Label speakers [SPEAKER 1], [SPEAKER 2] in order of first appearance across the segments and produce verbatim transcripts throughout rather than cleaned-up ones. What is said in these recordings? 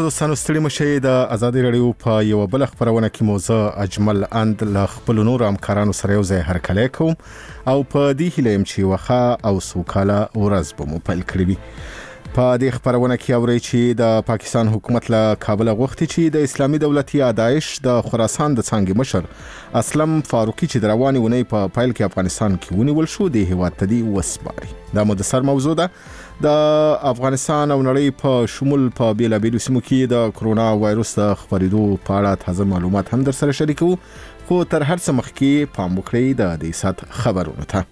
[SPEAKER 1] دوستانو ستړي مشئ د ازادي رادیو په یو بل خبرونه کې موضوع اجمل اند ل خپل نور همکارانو سره یو ځای هرکلی کوم او په دې هیله يم چې وخه او سوکاله ورځ به مو پیل کړی وي. په دې خبرونه کې اوري چې د پاکستان حکومت له کابل غوښتي چې د اسلامي دولت یا داعش د خراسان د څنګه مشر اسلم فاروقي چې درواني ونی په فایل کې افغانستان کې ونیول شو د هیواد ته دی وسپاري. دا مو د سر موضوع ده. د افغانستان او نړۍ په شمول په بیلابیلو سیمو کې د کرونا وایروس د خپرېدو په اړه تازه معلومات هم در سره شریکو، خو تر هر څه مخکې پام وکړئ د دې سات خبرونو ته.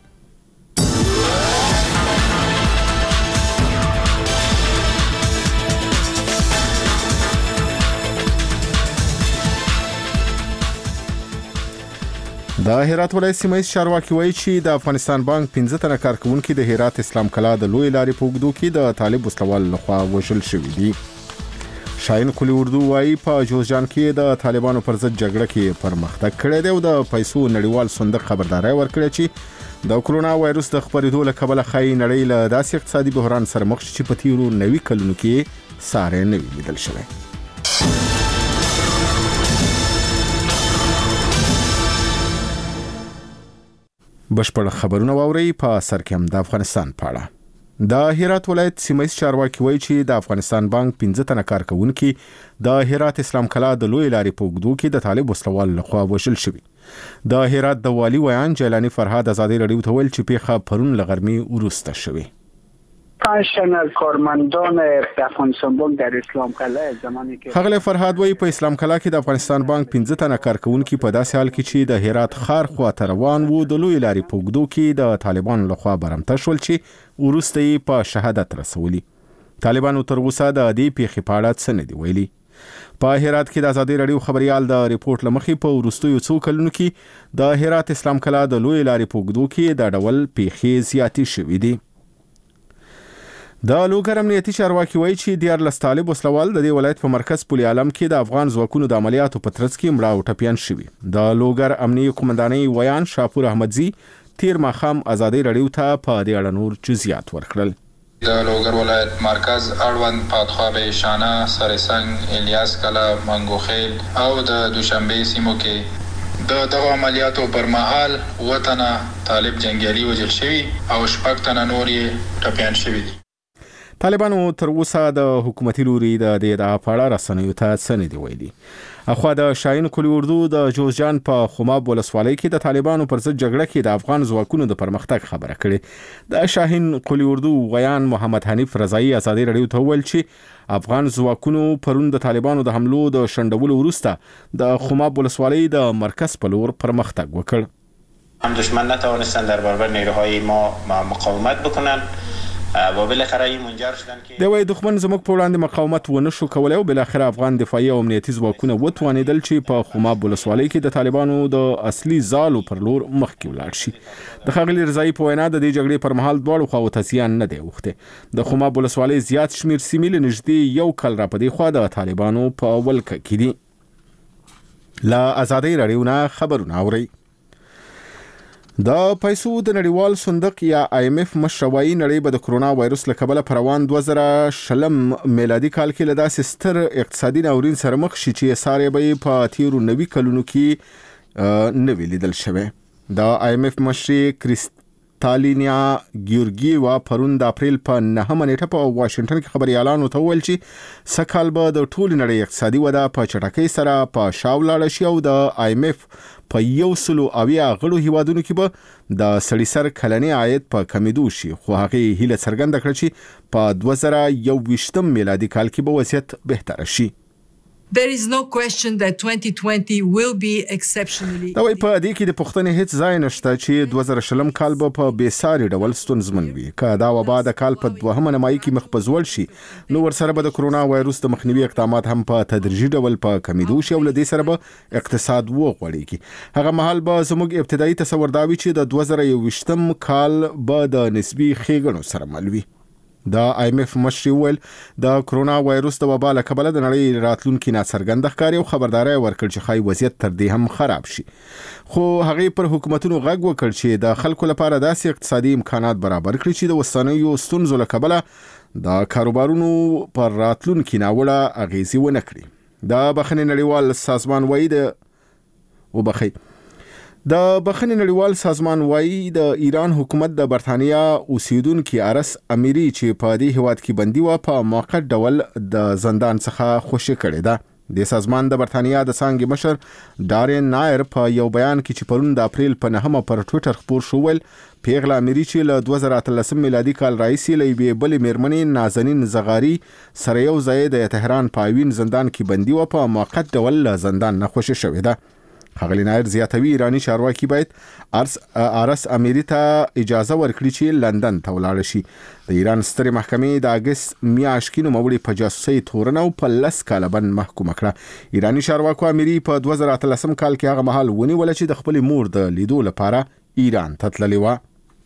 [SPEAKER 1] د هرات ولایت سیمه چارواکي وایي چې د افغانستان بانک پنځه تنه کارکونکو د هرات اسلام کلا د لوی لارې په اوږدو کې د طالب وسلوال لخوا وژل شوي دي. شاهین کلی اردو وایي په جوزجان کې د طالبانو پر ضد جګړه کې پرمختګ کړی دی او د پیسو نړیوال صندوق خبرداري ورکړه چې د کرونا وایروس د خپرېدو له کبله ښایي نړۍ له داسې اقتصادي بحران سره مخ شي چې په تیرو نوي کلونو کې ساری نه وي لیدل شوی. بشپړ خبرونه واوري په سر کې هم د افغانستان په اړه. د هرات ولایت سیمه چارواکي وایي چې د افغانستان بانک پنځه تنه کارکونکو د هرات اسلام کلا د لوی لارې په اوږدو کې د طالب وسلوال لخوا وژل شوي. د هرات د والی ویان جیلانی فرهاد ازادي رادیو ته ویل چې پیښه پرون لغرمي وروسته شوې.
[SPEAKER 2] پنج تن از کارمندان افغانستان بانک در اسلام کلا زمانی که
[SPEAKER 1] خغل فرهاد وی په اسلام کلا کې د افغانستان بانک پنځه تنه کارکونکو په داسې حال کې چې د هرات خار خواته روان وو د لوی لارې په اوږدو کې د طالبانو لخوا برمته شول چې وروسته یې په شهادت رسولي. طالبانو تر اوسه د دې پیښې په اړه څه نه دی ویلي. په هرات کې د ازادي رادیو خبريال د ریپورت لمخې په وروستیو څو کلونو کې د هرات اسلام کلا د لوی لارې په اوږدو کې د ډول پیښې زیاتې شوې دي. د لوګر امنیتي چارواکي وایي چې دیارلس طالب وسلوال د دې ولایت په مرکز پل عالم کې د افغان ځواکونو د عملیاتو په ترڅ کې مړه او ټپیان شوي. د لوګر امنیي قومندانۍ ویان شاپور احمدزي تیر ماښام ازادي رادیو ته په دې اړه نور جزئیات ورکړل.
[SPEAKER 3] د لوګر ولایت مرکز اړوند پاتخواب شانه سرسنګ الیاس کلا منګوخیل او د دوشنبه سیمو کې د دغه عملیاتو پر مهال وطن طالب جنگیالي وژل شوي او شپږ تنه نور یې ټپیان شوي دي.
[SPEAKER 1] طالبانو تر اوسه د حکومتي لوري د دې د اپاړه رسنیو ته څه نه دی ویلي. اخوا د شاهین کلی اردو د جوزجان په خماب ولسوالۍ کې د طالبانو پر ضد جګړه کې د افغان ځواکونو د پرمختګ خبره کړې. د شاهین کلی اردو ویان محمد حنیف رضایی ازادي رادیو ته ویل چې افغان ځواکونو پرون د طالبانو د حملو د شندولو وروسته د خماب ولسوالۍ د مرکز په لور پرمختګ وکړ.
[SPEAKER 4] هم دشمن نتوانستن در برابر نیروهای ما مقاومت بکنن و بالاخره منجر شدن که
[SPEAKER 1] د وای دښمن زموږ په وړاندې مقاومت ونه شو کولای او بالاخره افغان دفاعي او امنیتي ځواکونه وتوانیدل چې په خماب ولسوالۍ کې د طالبانو د اصلي ځالو پر لور مخکې ولاړ شي. د ښاغلي رضایی په وینا د دې جګړې پر مهال دواړو خواو ته زیان نه دی اوښتی. د خماب ولسوالۍ زیات شمیر سیمې له نږدې یو کال را په دې خوا د طالبانو په ولکه کې دي. له ازادي رادیو نه خبرونه اورئ. د پیسو د نړیوال صندوق یا آی ایم ایف مشروعي نړۍ به د کرونا وایروس له کبله پر روان دوه زره شلم میلادي کال کې له داسې ستر اقتصادي ناورین سره مخ شي چې ساري به په تیرو نوي کلونو کې نه وی لیدل شوی. د آی ایم ایف مشري کریستالینیا ګیورګیوا پرون د اپریل په نهمه نیټه په واشنگټن کې خبريالانو ته ویل چې سکهال به د ټول نړۍ اقتصادي وده په چټکۍ سره په شا ولاړه شي او د آی ایم ایف په یو سلو اویا غړو هیوادونو کې به د سړي سر کلنی عاید په کمیدو شي، خو هغه هیله څرګنده کړه چې په دوه زره یوویشتم میلادي کال کې به وضعیت بهتر شي.
[SPEAKER 5] There is no question that twenty twenty will be exceptionally.
[SPEAKER 1] دا وایي په دې کې د پوښتنې هیڅ ځای نشته چې دوه زره شلم کال به په بېساري ډول ستونزمن وي. که دا وبا د کال په دوهمه نیمایي کې مخ په ځوړ شي نو ورسره به د کرونا وایروس د مخنیوي اقدامات هم په تدریجي ډول په کمیدو شي او له دې سره به اقتصاد وغوړېږي. هغه مهال به زموږ ابتدایي تصور دا وي چې د دوه زره یوویشتم کال به د نسبي ښېګڼو سره مل وي. د آی ایم ایف مشري ویل د کرونا وایروس د وبا له کبله د نړۍ راتلونکي ناڅرګنده ښکاري او خبرداری ورکړ چې ښایي وضعیت تر دې هم خراب شي. خو هغې پر حکومتونو غږ وکړ چې د خلکو لپاره داسې اقتصادي امکانات برابر کړي چې د اوسنیو ستونزو له کبله د کاروبارونو پر راتلونکي ناوړه اغیزې ونه کړي. د بخښنې نړیوال سازمان وایي د وبخي د بخښنې نړیوال سازمان وایي د ایران حکومت د برتانیا اوسیدونکو ارس امیری چې په دې هیواد کې بندي و په موقت ډول د زندان څخه خوشی کړی ده. د سازمان د برتانیا د څانګې مشر ډارین نایر په یو بیان کې چې پرون د اپریل په نهمه پر ټوئیټر خبر شو ول پیغله امیری چې له دوه زره اتلسم میلادي کال راهیسې لې بلې میرمنې نازنین زغاری سره یو ځای د تهران په اوین زندان کې بندي و په موقت ډول له زندان نه خوشی شوې ده. ښاغلي نایر زیاتوي ایرانی چارواکي باید ارس ارس امیری ته اجازه ورکړي چې لندن ته ولاړ شي. د ایران سترې محکمې د اگست میاشتې کې نوموړي په جاسوسۍ تورنه او په لس کاله بند محکومه کړه. ایرانی چارواکو امیری په دوه زره اتلسم کال کې هغه مهال ونیول چې د خپل مور د لیدو لپاره ایران ته تللی و.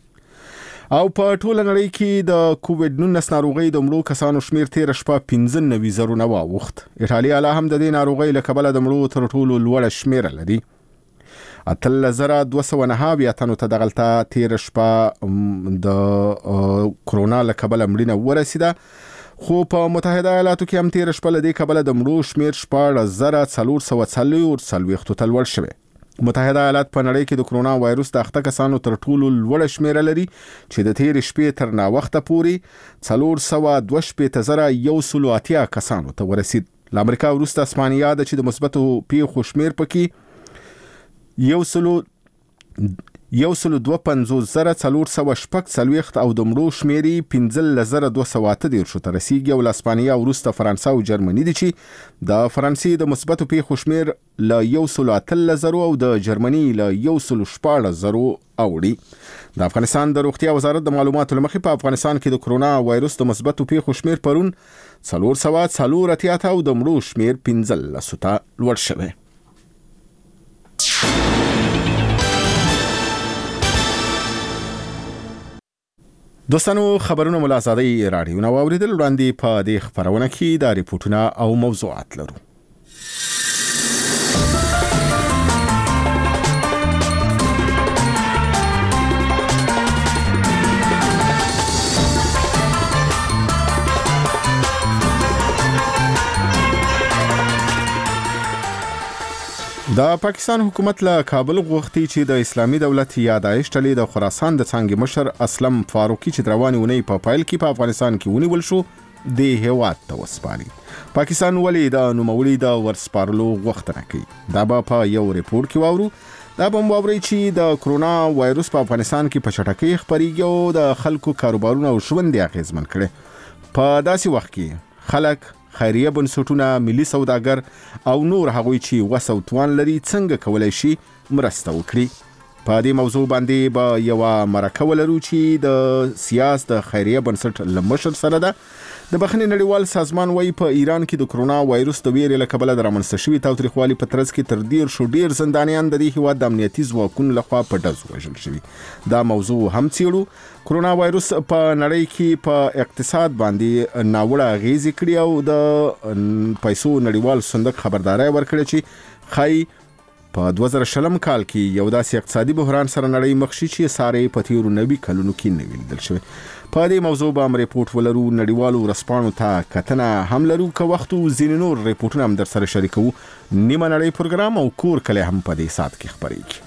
[SPEAKER 1] او په ټوله نړۍ کې د کووډ نولس ناروغۍ د مړو کسانو شمیر تیر شپه پنځه نوي زرونه واوښت. ایټالیا لا هم د دې ناروغۍ له کبله د مړو تر ټولو لوړه شمیر لري. اتلس زره دوه سوه نهه اویا تنو ته دغلته تیر شپه د کرونا له کبله مړینه ورسیده. خو په متحده ایالاتو کې هم تیر شپه له دې کبله د مړو شمیر شپاړس زره څلور سوه څلوېښتو ته لوړ شوی. متحده ایالات په نړۍ کې د کرونا وایروس د اخته کسانو تر ټولو لوړه شمیره لري چې د تیر شپې تر ناوخته پورې څلور سوه دوه شپېته زره یو سل او اتیا کسانو ته ورسید. له امریکا وروسته اسپانیا ده چې د مثبتو پیښو شمیر پکې یو سلو یو سل دوه پنځوس زره څلور سوه شپږ څلوېښت او د مړو شمیر یې پنځلس زره دوه سوه اته دېرشو ته رسیږي. او له اسپانیا وروسته فرانسه او جرمني دي چې د فرانسې د مثبتو پیښو شمیر له یو سل اتلس زرو او د جرمني له یو سل شپاړس زرو اوړي. د افغانستان د روغتیا وزارت د معلوماتو له مخې په افغانستان کې د کرونا وایروس د مثبتو پیښو شمیر پرون څلور سوه څلور اتیا ته او د مړو شمیر پنځلسو ته لوړ شوی. دوستانو خبرونه ملا آزادۍ راډیو نو اوریدل وړاندې په دې خبرونه کې د ریپورتونه او موضوعات لرو. د پاکستان حکومت له کابل غوښتي چې د اسلامي دولت یا داعش ډلې د خراسان د څانګې مشر اسلم فاروقي چې د روانې اونۍ په پایل کې په افغانستان کې ونیول شو د هیواد ته وسپاري. پاکستان ولې د نوموړي د ورسپارلو غوښتنه کوي؟ دا به په یو ریپورت کې واورو. دا به واوري چې د کرونا وایروس په افغانستان کې په چټکۍ خپرېږي او د خلکو کاروبارونه او ژوند یې اغېزمن کړي. په داسې وخت کې خلک خیریه بنسټونه، ملي سوداګر او نور هغوی چې وس او توان لري څنګه کولای شي مرسته وکړي. په دې موضوع باندې به یوه مرکه ولرو چې د سیاس د خیریه بنسټ له مشر سره ده. د بخښنې نړیوال سازمان وایي په ایران کې د کرونا وایروس د ویرې له کبله د رامنځته شوي تاوتریخوالي په ترڅ کې تر دېرشو ډېر زندانیان د دې هېواد د امنیتي ځواکونو لخوا په ډزو وژل شوي. دا موضوع هم څېړو. کرونا وایروس په نړۍ کې په اقتصاد باندې ناوړه اغېزې کړي او د پیسو نړیوال صندوق خبرداری ورکړې چې ښایي په دوه زره شلم کال کې یو داسې اقتصادي بحران سره نړۍ مخ شي چې سارې په تیرو نوي کلونو کې نه وي لیدل شوی. په دې موضوع به هم ریپورت ولرو. نړیوالو ورځپاڼو ته کتنه هم لرو. که وخت ځینې نور ریپورټونه هم در سره شریکوو. نیمه نړۍ پروګرام او کور کلی هم په دې ساعت کې خپرېږي.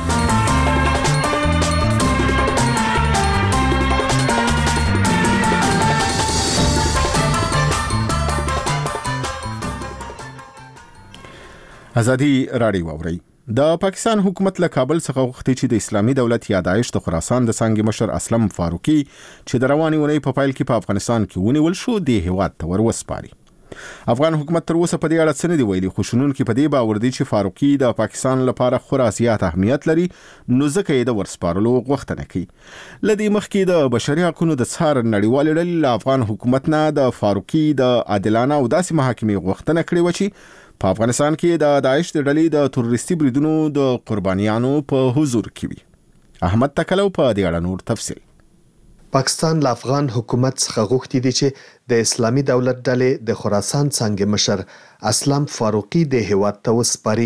[SPEAKER 1] ازادي راډیو اوري. د پاکستان حکومت له کابل څخه غوښتي چې د اسلامي دولت یا داعش د خراسان د څانګې مشر اسلم فاروقي چې د روانې اونۍ په پایل کې په افغانستان کې ونیول شو د هیواد ته ور وسپاري. افغان حکومت تر اوسه په دې اړه څه نه دي ویلي، خو شنونکي په دې باور دي چې فاروقي د پاکستان لپاره خورا زیات اهمیت لري، نو ځکه یې د ورسپارلو غوښتنه کوي. له دې مخکې د بشري حقوقو د څار نړیوالې ډلې له افغان حکومت نه د فاروقي د عادلانه او داسې محاکمې غوښتنه کړې وه چې په افغانستان کې د داعش د ډلې د تروریستي بریدونو د قربانیانو په حضور کې وي. احمد تکلو په دې اړه نور تفصیل.
[SPEAKER 6] پاکستان له افغان حکومت څخه غوښتي دي چې د اسلامي دولت ډلې د خراسان څانګې مشر اسلم فاروقي د هیواد ته وسپاري.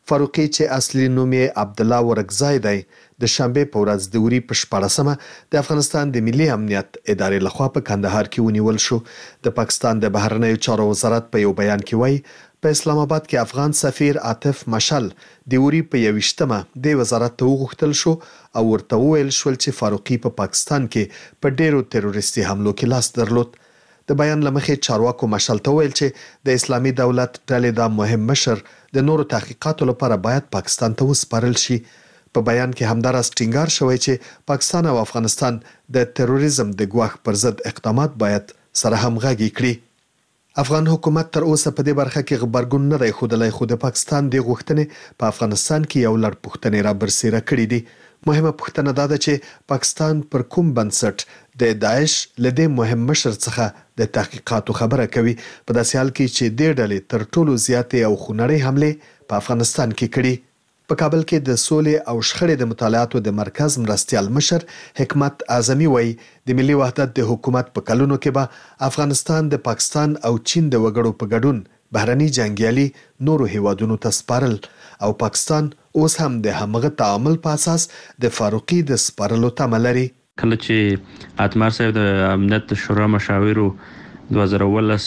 [SPEAKER 6] فاروقي چې اصلي نوم یې عبدالله ورکزی دی د شنبې په ورځ د اوري په شپاړسمه د افغانستان د ملي امنیت ادارې لخوا په کندهار کې ونیول شو. د پاکستان د بهرنیو چارو وزارت په یو بیان کې وایي په اسلام آباد کې افغان سفیر عاطف مشل د اوري په یویشتمه د وزارت ته وغوښتل شو او ورته وویل شول چې فاروقي په پا پاکستان کې په ډیرو تروریستي حملو کې لاس درلود. د بیان لمخې چارواکو مشل ته ویل چې د اسلامي دولت ډلې دا مهم مشر د نورو تحقیقاتو لپاره باید پاکستان ته وسپارل شي. په بیان کې همداراز ټینګار شوی چې پاکستان او افغانستان د تروریزم د ګواښ پر ضد اقدامات باید سره همغږي کړي. افغان حکومت تر اوسه په دې برخه کې غبرګون نه دی ښودلی، خو د پاکستان د غوښتنې په افغانستان کې یو لړ پوښتنې را برسېره کړي دي. مهمه پوښتنه دا ده چې پاکستان پر کوم بنسټ د داعش له دې مهم مشر څخه د تحقیقاتو خبره کوي، په داسې حال کې چې دې ډلې تر ټولو زیاتې او خونړۍ حملې په افغانستان کې کړي. په کابل کې د سولې او شخړې د مطالعاتو د مرکز مرستیال مشر حکمت اعظمي وایي د ملي وحدت د حکومت په کلونو کې به افغانستان د پاکستان او چین د وګړو په ګډون بهرني جنګیالي نورو هیوادونو ته سپارل او پاکستان اوس هم د همغه تعامل په اساس د فاروقي د سپارلو تمه لري.
[SPEAKER 7] کله چې اتمر صاحب د امنیت شورا مشاورو دوه زره اوولس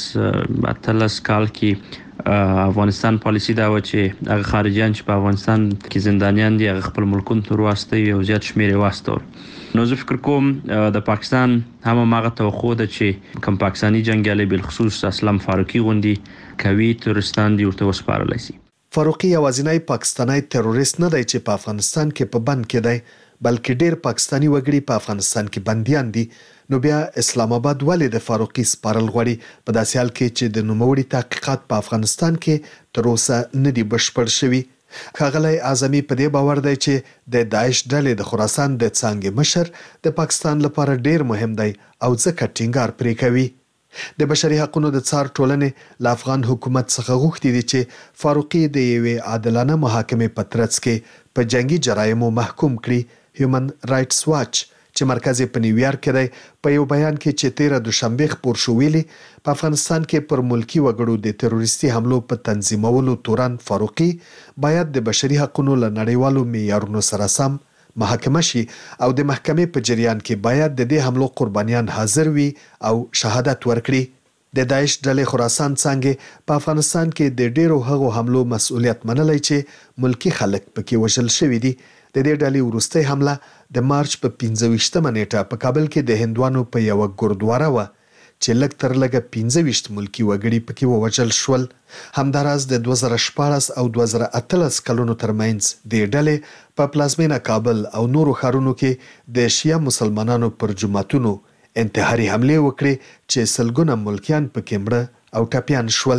[SPEAKER 7] اتلس کال کې افغانستان پالیسی دا و چې هغه خارجيان چې په افغانستان کې زندانیان دي هغه خپل ملکونو ته واستوي او زیات شمیر یې واستول. نو زه فکر کوم د پاکستان هم هغه توقع ده چې کوم پاکستاني جنګیالي بالخصوص اسلام فاروقي غوندي کوي تورستان دی ورته وسپارل شي.
[SPEAKER 6] فاروقي یوازینی پاکستانی تروریست نه دی چې په افغانستان کې په بند کې دی، بلکې ډیر پاکستانی وګړي په افغانستان کې بنديان دي. نو بیا اسلام آباد ولې د فاروقي سپارل غواړي په داسې حال کې چې د نوموړي تحقیقات په افغانستان کې تر اوسه نه دي بشپړ شوي. ښاغلی اعظمي په دې باور دی چې د داعش ډلې د خراسان د څانګې مشر د پاکستان لپاره ډیر مهم دی او ځکه ټینګار پرې کوي. د بشري حقوقو د څار ټولنې له افغان حکومت څخه غوښتي دي چې فاروقي د یوې عادلانه محاکمې په ترڅ کې په جنگي جرایمو محکوم کړي. هیومن رائټس واچ چې مرکز په نیویارک کې دی په یو بیان کې چې تیره دوشنبه خپور شو ویلي په افغانستان کې پر ملکی وګړو د تروریستي حملو په تنظیمولو تورن فاروقي باید د بشري حقوقو له نړیوالو معیارونو سره سم محاکمه شي او د محکمې په جریان کې باید د دې حملو قربانیان حاضر وي او شهادت ورکړي. د داعش ډلې خراسان څانګې په افغانستان کې د ډیرو هغو حملو مسؤلیت منلی چې ملکی خلک پکې وژل شوي دي. د دې ډلې وروستۍ حمله د مارچ په پنځه ویشتمه نیټه په کابل کې د هندوانو په یوه ګردواره وه چې لږ تر لږه پنځه ویشت ملکي وګړي پکې ووژل شول. همداراز د دوه زره شپاړس او دوه زره اتلس کلونو ترمنځ دې ډلې په پلازمینه کابل او نورو ښارونو کې د شیعه مسلمانانو پر جوماتونو انتحاري حملې وکړې چې سلګونه ملکیان پکې مړه او ټپیان شول.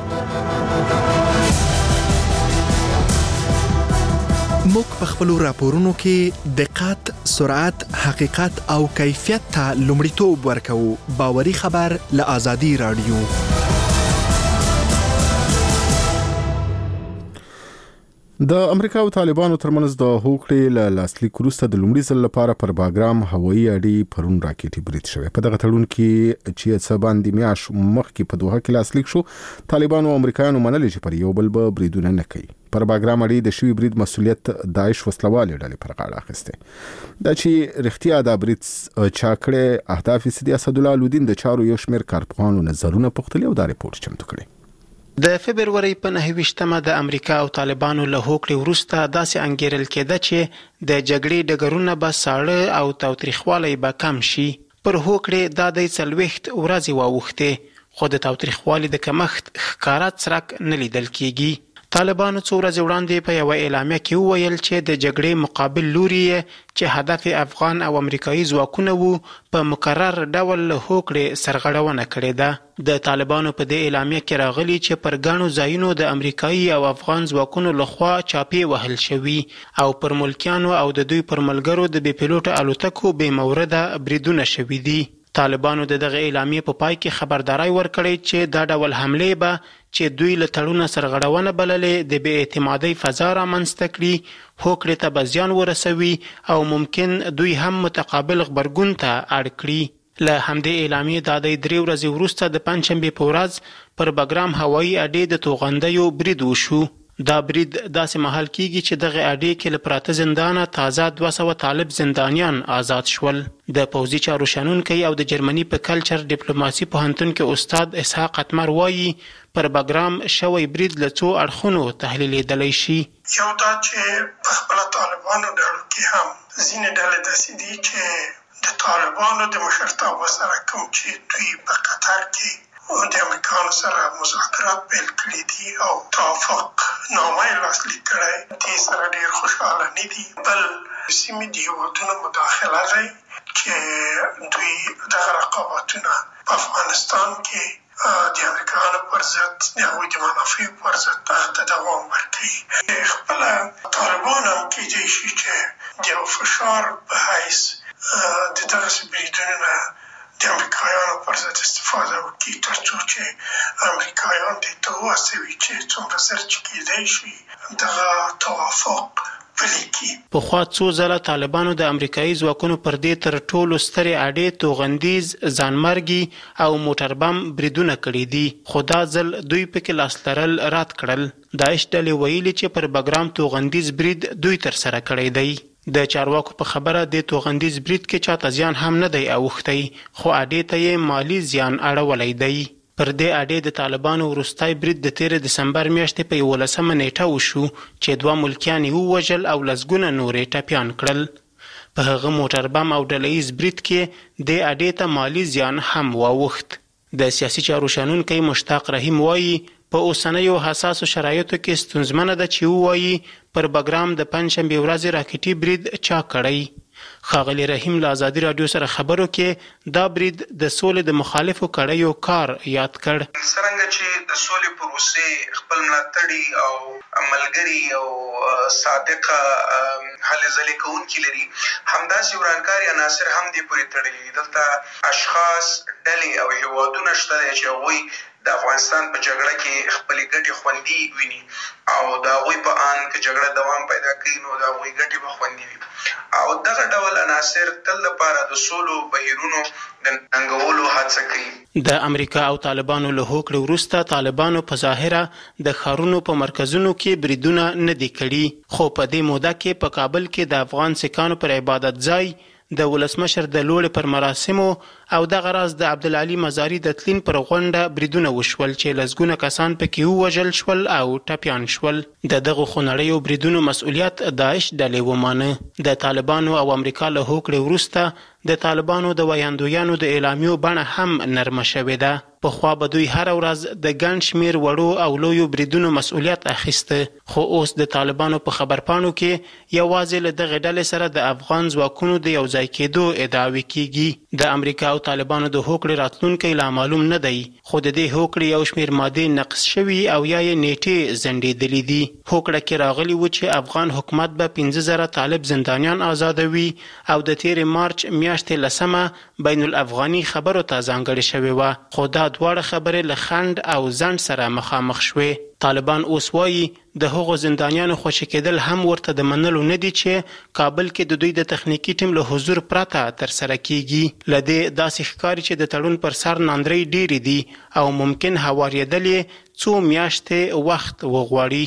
[SPEAKER 8] موږ په خپلو راپورونو کې دقت، سرعت، حقیقت او کیفیت ته لومړیتوب ورکوو. باوري خبر له آزادي رادیو.
[SPEAKER 1] د امریکا او طالبانو ترمنځ د هوکړې له لاسلیک وروسته د لومړي ځل لپاره پر باګرام هوایي اډې پرون راکټي برید شوی. په دغه تړون کې چې څه باندې میاشت مخکې په دوحه کې لاسلیک شو، طالبانو او امریکایانو منلي چې پر یو بل به بریدونه نه کوي. پر باګرام اډې د شوی برید مسؤلیت داعش وسلوالې ډلې پر غاړه اخیسته. دا چې رښتیا دا برید چا کړی، اهداف یې اسد الله الدین د چارو یو شمېر کارپوهانو نظرونه پوښتلي او دا ریپورت چمتو کړی.
[SPEAKER 9] د فبرورۍ په نهه ویشتمه د امریکا او طالبانو له هوکړې وروسته داسې انګیرل کېده چې د جګړې ډګرونه به ساړه او تاوتریخوالی به کم شي. پر هوکړې دا د څلوېښت ورځې واوښتې، خو د تاوتریخوالي د کمښت ښکاره څرک نه لیدل کېږي. طالبانو څو ورځې وړاندې په یوه اعلامیه کې وویل چې د جګړې مقابل لوري چې هدف افغان او امریکایي ځواکونه وو په مکرر ډول له هوکړې سرغړونه کړې ده. د طالبانو په دې اعلامیه کې راغلي چې پر ګڼو ځایونو د امریکایي او افغان ځواکونو لخوا چاپې وهل شوي او پر ملکیانو او د دوی پر ملګرو د بې پیلوټه الوتکو بې مورده بریدونه شوي دي. طالبانو د دغه اعلامیې په پای کې خبرداری ورکړی چې دا ډول حملې به چې دوی له تړونه سرغړونه بللې د بې اعتمادۍ فضا رامنځته کړي، هوکړې ته به زیان ورسوي او ممکن دوی هم متقابل غبرګون ته اړ کړي. له همدې اعلامیې دا د درې ورځې وروسته د پنجشنبې په ورځ پر بګرام هوایي اډې د توغندیو برید وشو. دا برید داسې مهال کیږي چې دغه اډې کې له پراته زندانه تازه دوه سوه طالب زندانیان آزاد شول. د پوځي چارو شنونکی او د جرمني په کلچر ډیپلوماسي پوهنتون کې استاد اسحاق اتمر وایي پر بګرام شوی برید له څو اړخونو تحلیلیدلی شي.
[SPEAKER 10] یو دا چې په خپله طالبانو ډلو کې هم ځینې ډلې داسې دي چې د طالبانو د مشرتابه سره کوم چې دوی په قطر کې د امریکانو سره مذاکرات پیل کړي دي او توافق نامه یې لاسلیک کړی، دې سره ډېر خوشحاله نه دي. بل سیمې د هېوادونو مداخله دی چې دوی دغه رقابتونه په افغانستان کې د امریکایانو پر ضد د هغوی د منافعو پر ضد هغه ته دوام ورکوي. خپله طالبان هم کیدای شي چې د یو فشار په حیث د دغسې بریدونو نه د امریکایانو پر ضد استفاده وکړي تر څو چې امریکایان دې ته وهڅوي چې څومره ژر چې کیدای شي دغه توافق پلي کړي.
[SPEAKER 9] پخوا څو ځله طالبانو د امریکایي ځواکونو پر دې تر ټولو سترې اډې توغندیز، ځانمرګي او موټر بم بریدونه کړي دي، خو دا ځل دوی پکې لاس لرل رد کړل. داعش ډلې ویلي چې پر بګرام توغندیز برید دوی ترسره کړی دی. د چارواکو په خبره د توغندیز برید کې چاته زیان هم نه دی اوښتی، خو اډې ته یې مالی زیان اړولی دی. پر دې اډې د طالبانو وروستی برید د تېرې دسمبر میاشتې په یولسمه نیټه وشو چې دوه ملکیان یې ووژل او لسګونه نور یې ټپیان کړل. په هغه موټر بم او ډله ییز برید کې دې اډې ته مالی زیان هم واوښت. د سیاسي چارو شنونکی مشتاق رحیم وایي په اوسنیو حساسو شرایطو کې ستونزمنه ده چې ووایي پر بګرام د پنجشنبې ورځې راکټي برید چا کړی. ښاغلي رحیم له ازادي راډیو سره خبرو کې دا برید د سولې د مخالفو کړیو کار یاد کړ.
[SPEAKER 11] څرنګه چې د سولې پروسې خپل ملاتړي او ملګري او صادقه هلې ځلې کوونکي لري، همداسې ورانکاري عناصر هم دې پورې تړلي دي. دلته اشخاص، ډلې او هیوادونه شته دی چې هغوی د افغانستان په جګړه کې خپلې ګټې خوندي ویني او د هغوی په ان که جګړه دوام پیدا کوي نو د هغوی ګټې به خوندي وي. او دغه ډول عناصر تل لپاره د سولو بهیرونو د ننګولو هڅه کوي.
[SPEAKER 9] د امریکا او طالبانو له هوکړې وروسته طالبانو په ظاهره د ښارونو په مرکزونو کې بریدونه نه دي کړي، خو په دې موده کې په کابل کې د افغان سیکانو پر عبادت ځای د ولسمشر د لوړې پر مراسمو او دغه راز د عبدالعلي مزاري د تلین پر غونډه بریدونه وشول چې لسګونه کسان پکې ووژل شول او ټپیان شول. د دغو خونړیو بریدونو مسؤلیت داعش ډلې ومانه. د طالبانو او امریکا له هوکړې وروسته د طالبانو د ویاندویانو د اعلامیو بڼه هم نرمه شوې ده. پخوا به دوی هره ورځ د ګڼ شمېر وړو او لویو بریدونو مسؤلیت اخیسته، خو اوس د طالبانو په خبرپاڼو کې یوازې له دغې ډلې سره د افغان ځواکونو د یوځای کېدو ادعاوې کیږي. د امریکا او طالبانو د هوکړې راتلونکی لا معلوم نه دی، خو د دې هوکړې یو شمېر مادې نقض شوي او یا یې نیټې ځنډېدلې دي. هوکړه کې راغلي و چې افغان حکومت به پنځه زره طالب زندانیان آزادوي او د تېرې مارچ میاشتې لسمه بین الافغاني خبرو ته ځانګړې شوې وه، خو دا دواړه خبرې له خنډ او ځنډ سره مخامخ شوې. طالبان اوس وایي د هغو زندانیانو خوشي کېدل هم ورته د منلو نه دي چې کابل کې د دوی د تخنیکي ټیم له حضور پرته ترسره کیږي. له دې داسې ښکاري چې د تړون پر سر ناندرۍ ډېرې دي او ممکن هوارېدل یې څو میاشتې وخت وغواړي.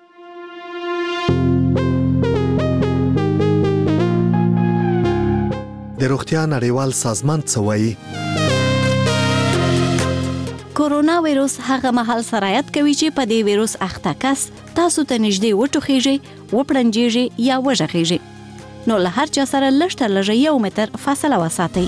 [SPEAKER 6] د روغتیا نړیوال سازمان څه وایي؟
[SPEAKER 12] کورونا وایروس هغه مهال سرایت کوي چې په دې وایروس اخته کس تاسو ته نږدې وټوخیږي، وپړنجیږي یا وژغیږي، نو له هر چا سره لږ تر لږه یو متر فاصله وساتئ.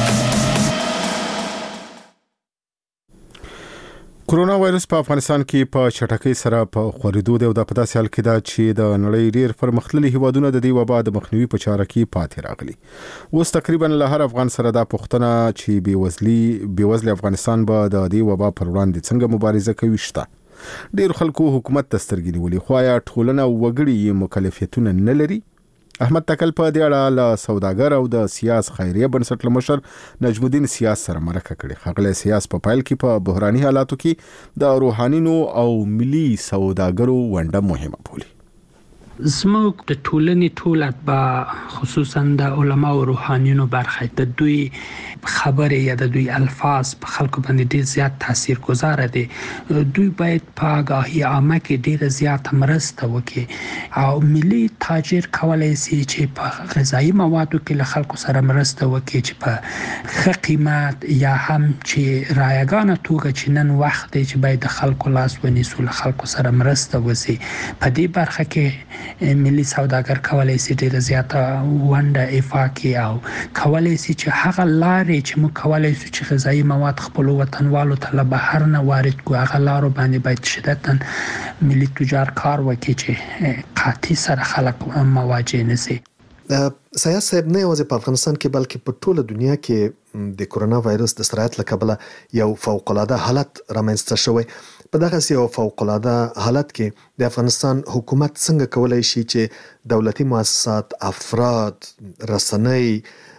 [SPEAKER 1] کورونا وایرس په افغانستان کې په چټکۍ سره په خورېدو دی او د په داسې حال کې ده چې د نړۍ ډېر پرمختللي هیوادونه د دې وبا د مخنیوي په چاره کې پاتې راغلي. اوس تقریبا له هر افغان سره دا پوښتنه چې بېوزلي بېوزلي افغانستان به د دې وبا پر وړاندې څنګه مبارزه کوي شته. ډېر خلکو حکومت ته سترګې نیولې، خو آیا ټولنه وګړي یې مکلفیتونه نه لري؟ احمد تکل په دې اړه له سوداګر او د سیاس خیریه بنسټ له مشر نجم الدین سیاس سره مرکه کړې. ښاغلی سیاس په پیل کې په بحراني حالاتو کې د روحانینو او ملي سوداګرو ونډه مهمه بولي.
[SPEAKER 13] زموږ د ټولنې ټول اتباع خصوصا د علما او روحانيونو برخه د دوی خبرې یا د دوی الفاظ په خلکو باندې ډیر زیات تاثیرګذار دي. دوی باید په آگاهی عامه کې ډیر زیات مرسته وکړي او ملي تاجر کولای شي چې په غذایی موادو کې له خلکو سره مرسته وکړي چې په ښه قیمت یا هم چې رایګانه توګه چې نن وخت دی چې باید د خلکو لاس ونیسو له خلکو سره مرسته وشي. په دې برخه کې ملي سوداګر کولای شي ډیر زیاته ونډه ایفا کړي او کولای شي چې هغه لارې چې موږ کولای شو چې غذایی مواد خپل وطنوالو ته له بهر نه وارد کړو هغه لارو باندې باید شدتاً ملي تجار کار وکړي چې قاطع سره خلک مواجه نشي.
[SPEAKER 6] سیاست صاحب نه یوازې په افغانستان کې بلکې په ټوله دنیا کې د کورونا وایرس د سرایت له کبله یو فوق العاده حالت رامنځته شوی. په دغه یو فوق العاده حالت کې د افغانستان حکومت څنګه کولای شي چې دولتي مؤسسات، افراد، رسنۍ،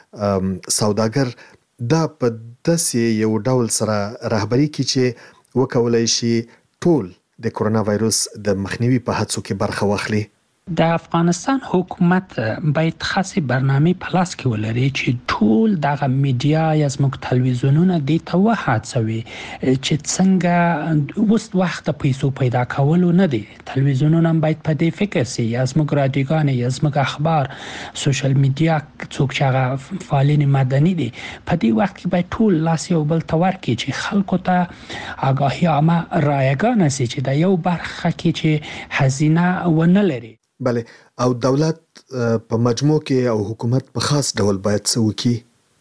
[SPEAKER 6] سوداګر دا په داسې یو ډول سره رهبري کړي چې وکولای شي ټول د کورونا وایرس د مخنیوي په هڅو کې برخه واخلي.
[SPEAKER 13] د افغانستان حکومت باید خاصه برنامه په لاس کې ولري چې ټول دغه میډیا یا زموږ تلویزیونونه د ته وهڅوي چې څنګه اوس وخت پیسو پیدا کولو نه دي. تلویزیونونه باید په دې فکر سي یا زموږ رادیوګان یا زموږ اخبار، سوشل میډیا څوک چې هغه فعالین مدني دي په دې وخت کې باید ټول لاس یو بل ته ورکړي چې خلکو ته آگاهی عامه رایګانه سي چې د یو برخه کې چې خزینه ونه لري.
[SPEAKER 6] بله، او دولت په مجموع کې او حکومت په خاص ډول باید څه وکړي؟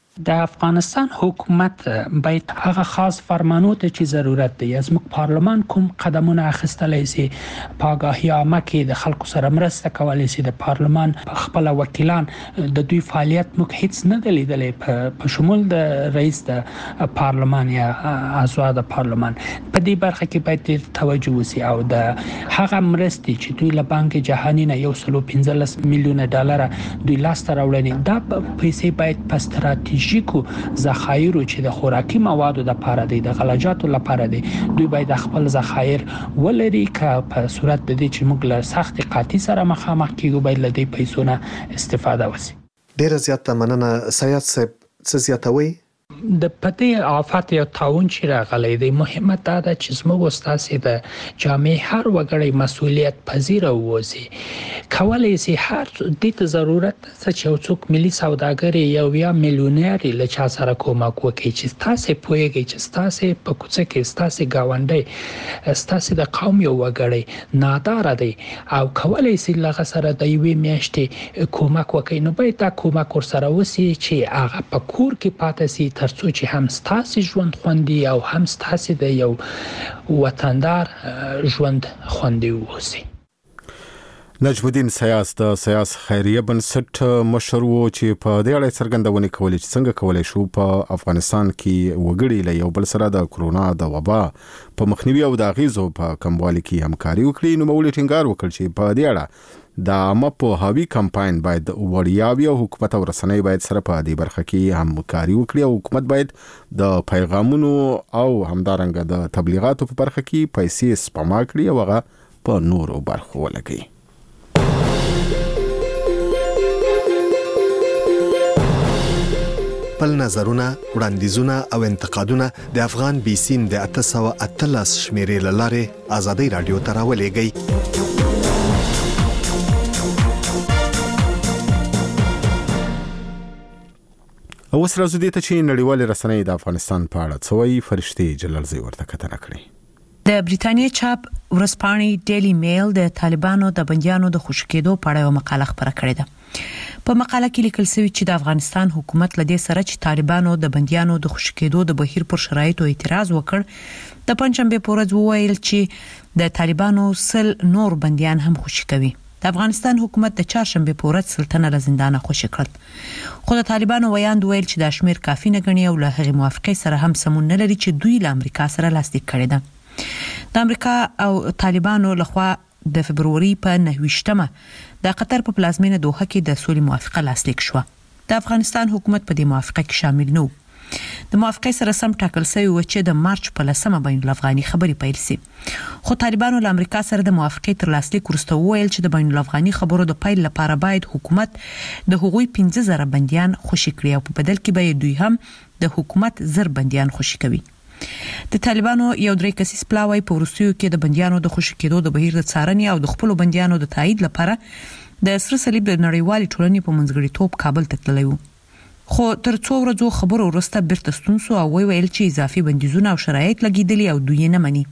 [SPEAKER 13] د افغانستان حکومت باید هغه خاص فرمانو ته چې ضرورت دی یا زموږ پارلمان کوم قدمونه اخیستلی شي په آگاهي عامه کې د خلکو سره مرسته کولی شي. د پارلمان خپل وکیلان د دوی فعالیت موږ هیڅ نه دی لیدلی په شمول د رئیس د پارلمان یا اعضا د پارلمان. په دې برخه کې باید ډېر توجه وشي او د هغه مرستې چې دوی له بانک جهاني نه یو سلو پنځلس میلیونه ډالره دوی لاسته راوړي دا پیسې باید په ستراتیژي کو ذخایر چې د خوراکي موادو د لپاره دي، د غلجاتو لپاره دي، دوی باید خپل ذخایر ولري که په صورت د دې چې موږ له سخت قحطۍ سره مخامخ کیږو باید له دې پیسو نه استفاده وشي.
[SPEAKER 6] ډیره زیاته مننه. سیاست صاحب څه زیاتوي؟
[SPEAKER 13] د پدې آفات یو تعاون چې راغلی دی مهمه دا ده چې زموږ استاسې د جامعې هر وګړی مسؤلیت پذیره واوسي. کولی شي هر دې ته ضرورت ده چې یو څوک ملي سوداګر یا یا میلیونر له چا سره کومک وکړي چې تاسې پوهیږئ چې تاسې په کوڅه کې تاسې گاونډی تاسې د قوم یو وګړی نادار دی او کولی شي لغه سره د یوې میاشتې کومک وکړي نو باید دا کومک ورسره وشي چې هغه په کور کې پاتې شي ترڅو چې هم ستاسو ژوند خوندي او هم ستاسو د یو وطندار ژوند خوندي ووسي.
[SPEAKER 1] نجم الدین سیاس د سیاس خیریه بنسټ مشر وو چې په دې اړه څرګندونه کوي چې څنګه کولای شو په افغانستان کې وګړي له یو بل سره د کرونا د وبا په مخنیوي او د اغیزو په کموالي کې همکاري وکړي. نو مولوی ټینګار وکړ چې په دې اړه د عامه پوهاوي کمپاین باید وړیاوي او حکومت او رسنۍ باید سره په دې برخه کې همکاري وکړي او حکومت باید د پیغامونو او همدارنګه د تبلیغاتو په برخه کې پیسې سپما کړي او هغه په نورو برخو ولګي.
[SPEAKER 6] خپل نظرونه، وړاندیزونه او انتقادونه د افغان بي سیم د اته سوه اتلس شمیرې له لارې ازادۍ راډیو ته راولېږئ.
[SPEAKER 1] اوس راځو دې ته چې نړیوالې رسنۍ د افغانستان په اړه څه وایي. فرشتې جلالزی ورته کتنه کړې.
[SPEAKER 14] د بریټانیا چاپ ورځپاڼې ډیلی میل د طالبانو د بندیانو د خوشی کېدو په اړه یو مقاله خپره کړې ده. په مقاله کې لیکل شوی چې د افغانستان حکومت لدې سره چې طالبانو د بندیانو د خوشی کېدو د بهیر پر شرایطو اعتراض وکړ د پنځشنبه په ورځ وویل چې د طالبانو سل نور بندیان هم خوشی کوي. د افغانستان حکومت د چهارشنبه په ورځ سلطنه له زندانه خوشی کړ. خو د طالبانو ویاند ویل چې د شمیر کافي نه غني او له هغې موافقه سره هم سمون نه لري چې دوی له امریکا سره لاسلیک کړي ده. د امریکا او طالبانو لخوا د فبروري په نهویشتمه د قطر په پلازمینه دوحه کې د سولې موافقه لاسلیک شو. د افغانستان حکومت په دې موافقه کې شامل نه و. د موافقه سره سم ټاکل شوی و چې د مارچ په لسمه بین الافغاني خبرې پیل شي خو طالبانو له امریکا سره د موافقه تر لاسلیک وروسته وویل چې د بین الافغاني خبرو د پیل لپاره باید حکومت د هغوی پنځه زره بنديان خوشي کړي او په بدل کې به دوی هم د حکومت زر بنديان خوشي کوي د طالبانو یو درې کسیز پلاوی په وروستیو کې د بنديانو د خوشي کېدو د بهیر د څارنې او د خپل بنديانو د تایید لپاره د سره صلیب د نړیوالې ټولنې په منځګړیتوب کابل ته تللی و خو تر څو ورځو خبرو وروسته بیرته ستون شو او ویل چې اضافي بندیزونه او شرایط لګیدلي او دوی نه مني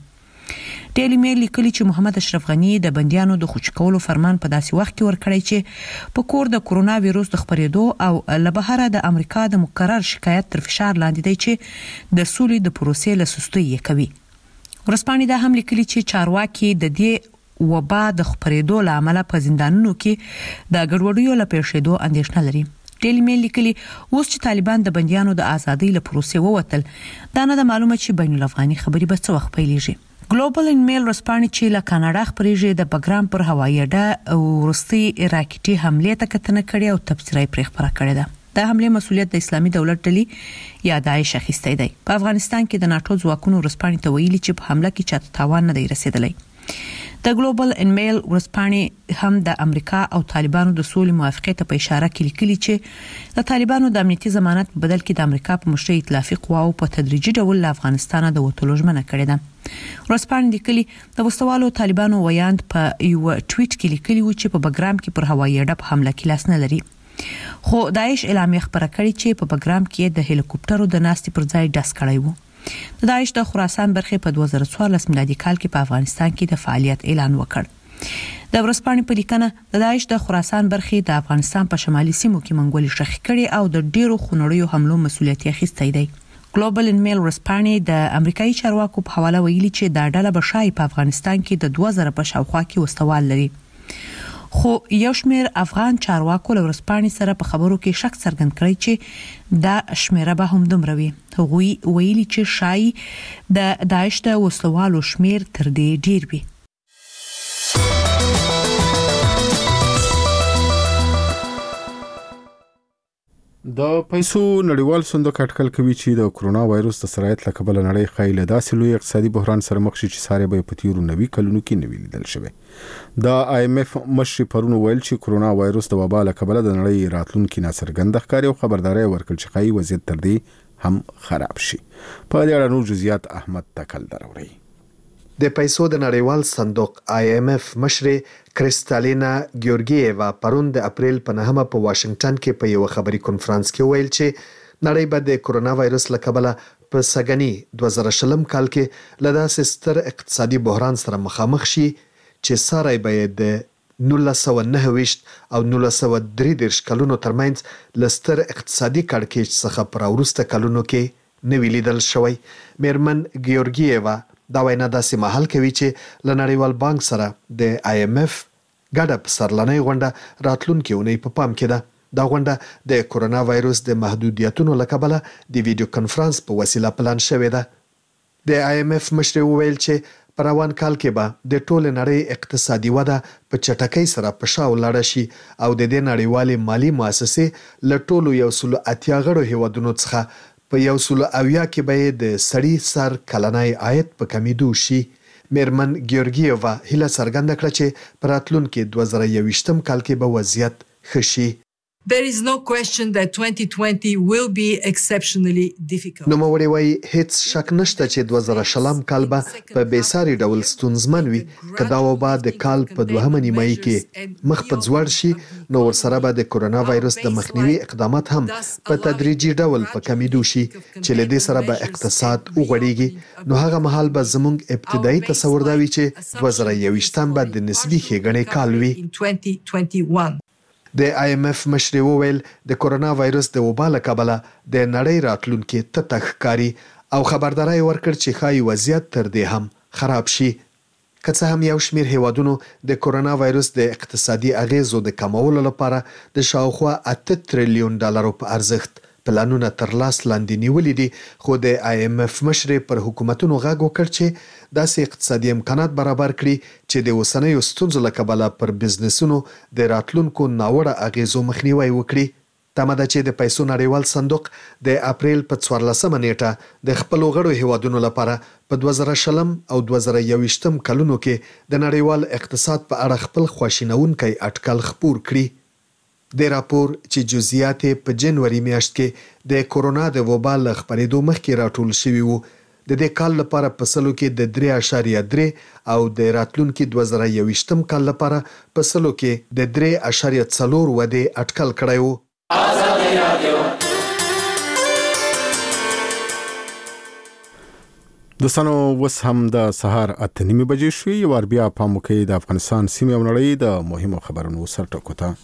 [SPEAKER 14] ډیلی میل لیکلی چې محمد اشرف غنی د بندیانو د خوشي کولو فرمان په داسې وخت کې ورکړی چې په کور د کرونا وایروس د خپرېدو او لبهره د امریکا د مقرر شکایت تر فشار لاندې دی چې د سولې د پروسې له سستۍ کوي ورسپانې دا هم لیکلی چې چارواکي د دې وبا د خپرېدو لامل په زندانونو کې د ګډوډیو له پیښېدو اندېښنه لري ډیلی میل لیکلی اوس چې طالبان د بنديانو د ازادۍ له پروسې ووتل دا نه د معلومه چې بین الافغاني خبري به څه وخت پیلېږي ګلوبل ان میل رسپانې چې له کاناډا خبرېږي د بګرام پر هوایي اډه ورستي راکټي حمله ته کتنه کړې او تفسیرای پرې خبره کړې ده د حمله مسؤلیت د اسلامي دولت ډلې یا داعش اخیستی دی په افغانستان کې د ناتو ځواکونو رسپانې ته ویلي چې په حمله کې چاته تاوان نه دی رسیدلی د ګلوبل ان میل ورسپانې هم د امریکا او طالبانو د سولې موافقه ته په اشاره کې لیکلي چې د طالبانو د امنیتي ضمانت په بدل کې د امریکا په مشرۍ ائتلافي قواو په تدریجي ډول له افغانستان د وټولو ژمنه کړې ده ورسپانې لیکلي د وسوالو طالبانو ویاند په یو ټویټ کې لیکلي و چې په بګرام کې پر هوایي اډه په حمله کې لاس نه لري خو داعش اعلامیه خبره کړې چې په بګرام کې د هلیکوپټرو د ناستې پر ځای ډس کړی و د داعش د خراسان برخه په دوه زره څوارلس میلادي کال کې په افغانستان کې د فعالیت اعلان وکړ د ورسپانې په لیکنه د داعش د خراسان برخه د افغانستان په شمالي سیمو کې منګولي شخي کړي او د ډیرو خونړیو حملو مسولیت اخیستی دی ګلوبل ان میل ورسپانې د امریکایي چارواکو په حواله ویلي چې دا ډله به شای په افغانستان کې د دوه زره په شاوخوا کې وستوال لري خو یو شمیر افغان چارواکو له ورسپانې سره په خبرو کې شک څرګند کړی چې دا شمیره به هم دومره وي هغوی ویلي چې شای د داعش د وسلوالو شمیر تر دې ډیر وي
[SPEAKER 1] د پیسو نړیوال صندوق اټکل کوي چې د کرونا وایروس د سرایت له کبله نړۍ خایله داسې لوی اقتصادي بحران سره مخ شي چې ساري به په تیرو نوي کلونو کې نوي لیدل شوی د آی ایم ایف مشر پرون ویل چې کرونا وایروس د وبا له کبله د نړۍ راتلونکي ناڅرګند ښکاري او خبرداري ورکړل چې خایي وضعیت تر دې هم خراب شي په دې اړه نور جزئیات احمد تکل دروړي
[SPEAKER 6] د پیسو د نړیوال صندوق آی ایم ایف مشر کریستالینا ګیورګیېوا پرون د اپریل په نهمه په واشنگټن کې په یو خبري کانفرنس کې ویل چې نړۍ به د کرونا وایروس له کبله په سګنی دوه زره شلم کال کې له داسې ستر اقتصادي بحران سره مخامخ شي چې ساري به د نولس سوه نهه ویشت او نولس سوه درې دېرش کلونو ترمنځ له ستر اقتصادي کړکېچ څخه پر وروسته کلونو کې نوي لیدل شوی میرمن ګیورګیېوا دا وینا داسې مهال کوي چې له نړیوال بانک سره د آی ایم ایف ګډه پسرلنۍ غونډه راتلونکي اونۍ په پام کې ده دا غونډه د کرونا وایروس د محدودیتونو له کبله د ویډیو کنفرانس په وسیله پلان شوې ده د آی ایم ایف مشر وویل چې په روان کال کې به د ټول نړۍ اقتصادي وده په چټکۍ سره په شا ولاړه شي او د دې نړیوالې مالی مؤسسې له ټولو یو سل اتیا غړو هیوادونو څخه په یو سل اویا کې به د سړي سر کلنی عاید په کمیدو شي میرمن ګیورګیېوا هیله څرګنده کړه چې په راتلونکي دوه زره یوویشتم کال کې به وضعیت ښه شي
[SPEAKER 5] There is no question that twenty twenty will be exceptionally difficult.
[SPEAKER 6] نو موري وای هیڅ شک نشته چې دوه زره شلم کال به په بیساري ډول ستونزمن وي کدا وبا د کال په دوهمه نیمایي کې مخ په ځوړ شي نو ورسره به د کرونا وایروس د مخنیوي اقدامات هم په تدریجي ډول په کمیدو شي چې له دې سره به اقتصاد وغوړیږي نو هغه مهال به زموږ ابتدایي تصور دا وي چې دوه زره یوویشتم به د نسبي ښېګڼې کال وي
[SPEAKER 5] twenty twenty-one.
[SPEAKER 6] د آی ایم ایف مشر وویل د کرونا وایروس د وبا له کبله د نړۍ راتلونکي ته ښکاري او خبرداري ورکړ چې خایي وضعیت تر دې هم خراب شي که څه هم یو شمیر هیوادونو د کرونا وایروس د اقتصادي اغیزو د کمولو لپاره د شاوخوا اته تریلیون ډالرو په ارزښت پلانونه تر لاس لاندې نیولې دي خو د آی ایم ایف مشر پر حکومتونو غږ وکړ چې داسې اقتصادي امکانات برابر کړي چې د اوسنیو ستونزو له کبله پر بزنسونو د راتلونکو ناوړه اغیزو مخنیوی وکړي تمه ده چې د پیسو نړیوال صندوق د اپریل په څوارلسمه نیټه د خپلو غړو هیوادونو لپاره په دوه زره شلم او دوه زره یوویشتم کلونو کې د نړیوال اقتصاد په اړه خپل خواشینونکی اټکل خپور کړي. د راپور چې جزئیات په جنوري میاشت کې د کورونا د وبا له خپرېدو مخکې راټول شوي وو، د دې کال لپاره په سلو کې د درې اعشاریه درې او د راتلونکي دوه زره یوویشتم کال لپاره په سلو کې د درې اعشاریه څلور ودې اټکل کړی وو.
[SPEAKER 1] دوستانو وس هم د سهار اته نیمې بجې شوې. یو وار بیا پام وکړئ د افغانستان سیمې او نړۍ د مهمو خبرونو سرټکو ته.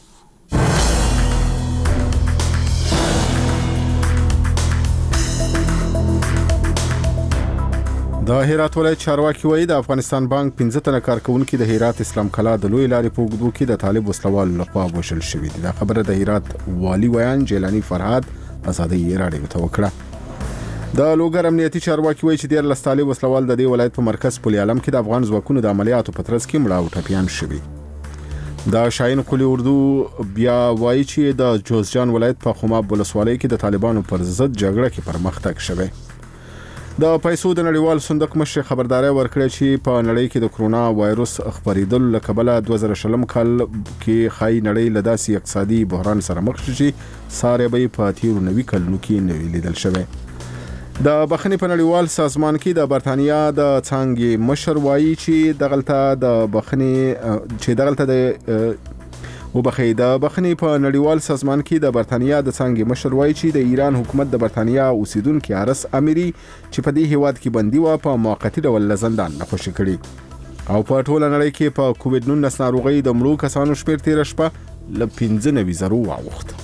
[SPEAKER 1] د هرات ولایت چارواکي وایي د افغانستان بانک پنځه تنه کارکونکي د هرات اسلام کلا د لوی لارې په اوږدو کې د طالب وسلوال لخوا وژل شوي دي. دا خبره د هرات والي ویان جیلانی فرهاد ازادي راډیو ته وکړه. د لوګر امنیتي چارواکي وایي چې دیارلس طالب وسلوال د دې ولایت په مرکز پل علم کې د افغان ځواکونو د عملیاتو په ترڅ کې مړه او ټپیان شوي. د شاهین قلی اردو بیا وایي چې د جوزجان ولایت په خماب ولسوالۍ کې د طالبانو پر ضد جګړه کې پرمختګ شوی. د پیسو د نړیوال صندوق مشر خبرداري ورکړه چې په نړۍ کې د کرونا وایروس خپرېدل له کبله دوه زره شلم کال کې خای نړۍ له داسې اقتصادي بحران سره مخ شي چې ساره به په تیرو نوي کلونو کې نوي لیدل شوی. د بخښنې په نړیوال سازمان کې د برتانیا د څانګې مشر وایي چې دغلته د بخښنې چې دغلته د وبخښئ د بخښنې په نړیوال سازمان کې د برتانیا د څانګې مشر وایي چې د ایران حکومت د برتانیا اوسیدونکي حارس امیري چې په دې هیواد کې بندي و په موقتی ډول له زندان نه خوشي کړي او په ټوله نړۍ کې په کووډ نولس ناروغۍ د مړو کسانو شمېر تېره شپه له پنځه نوي زرو واوښت.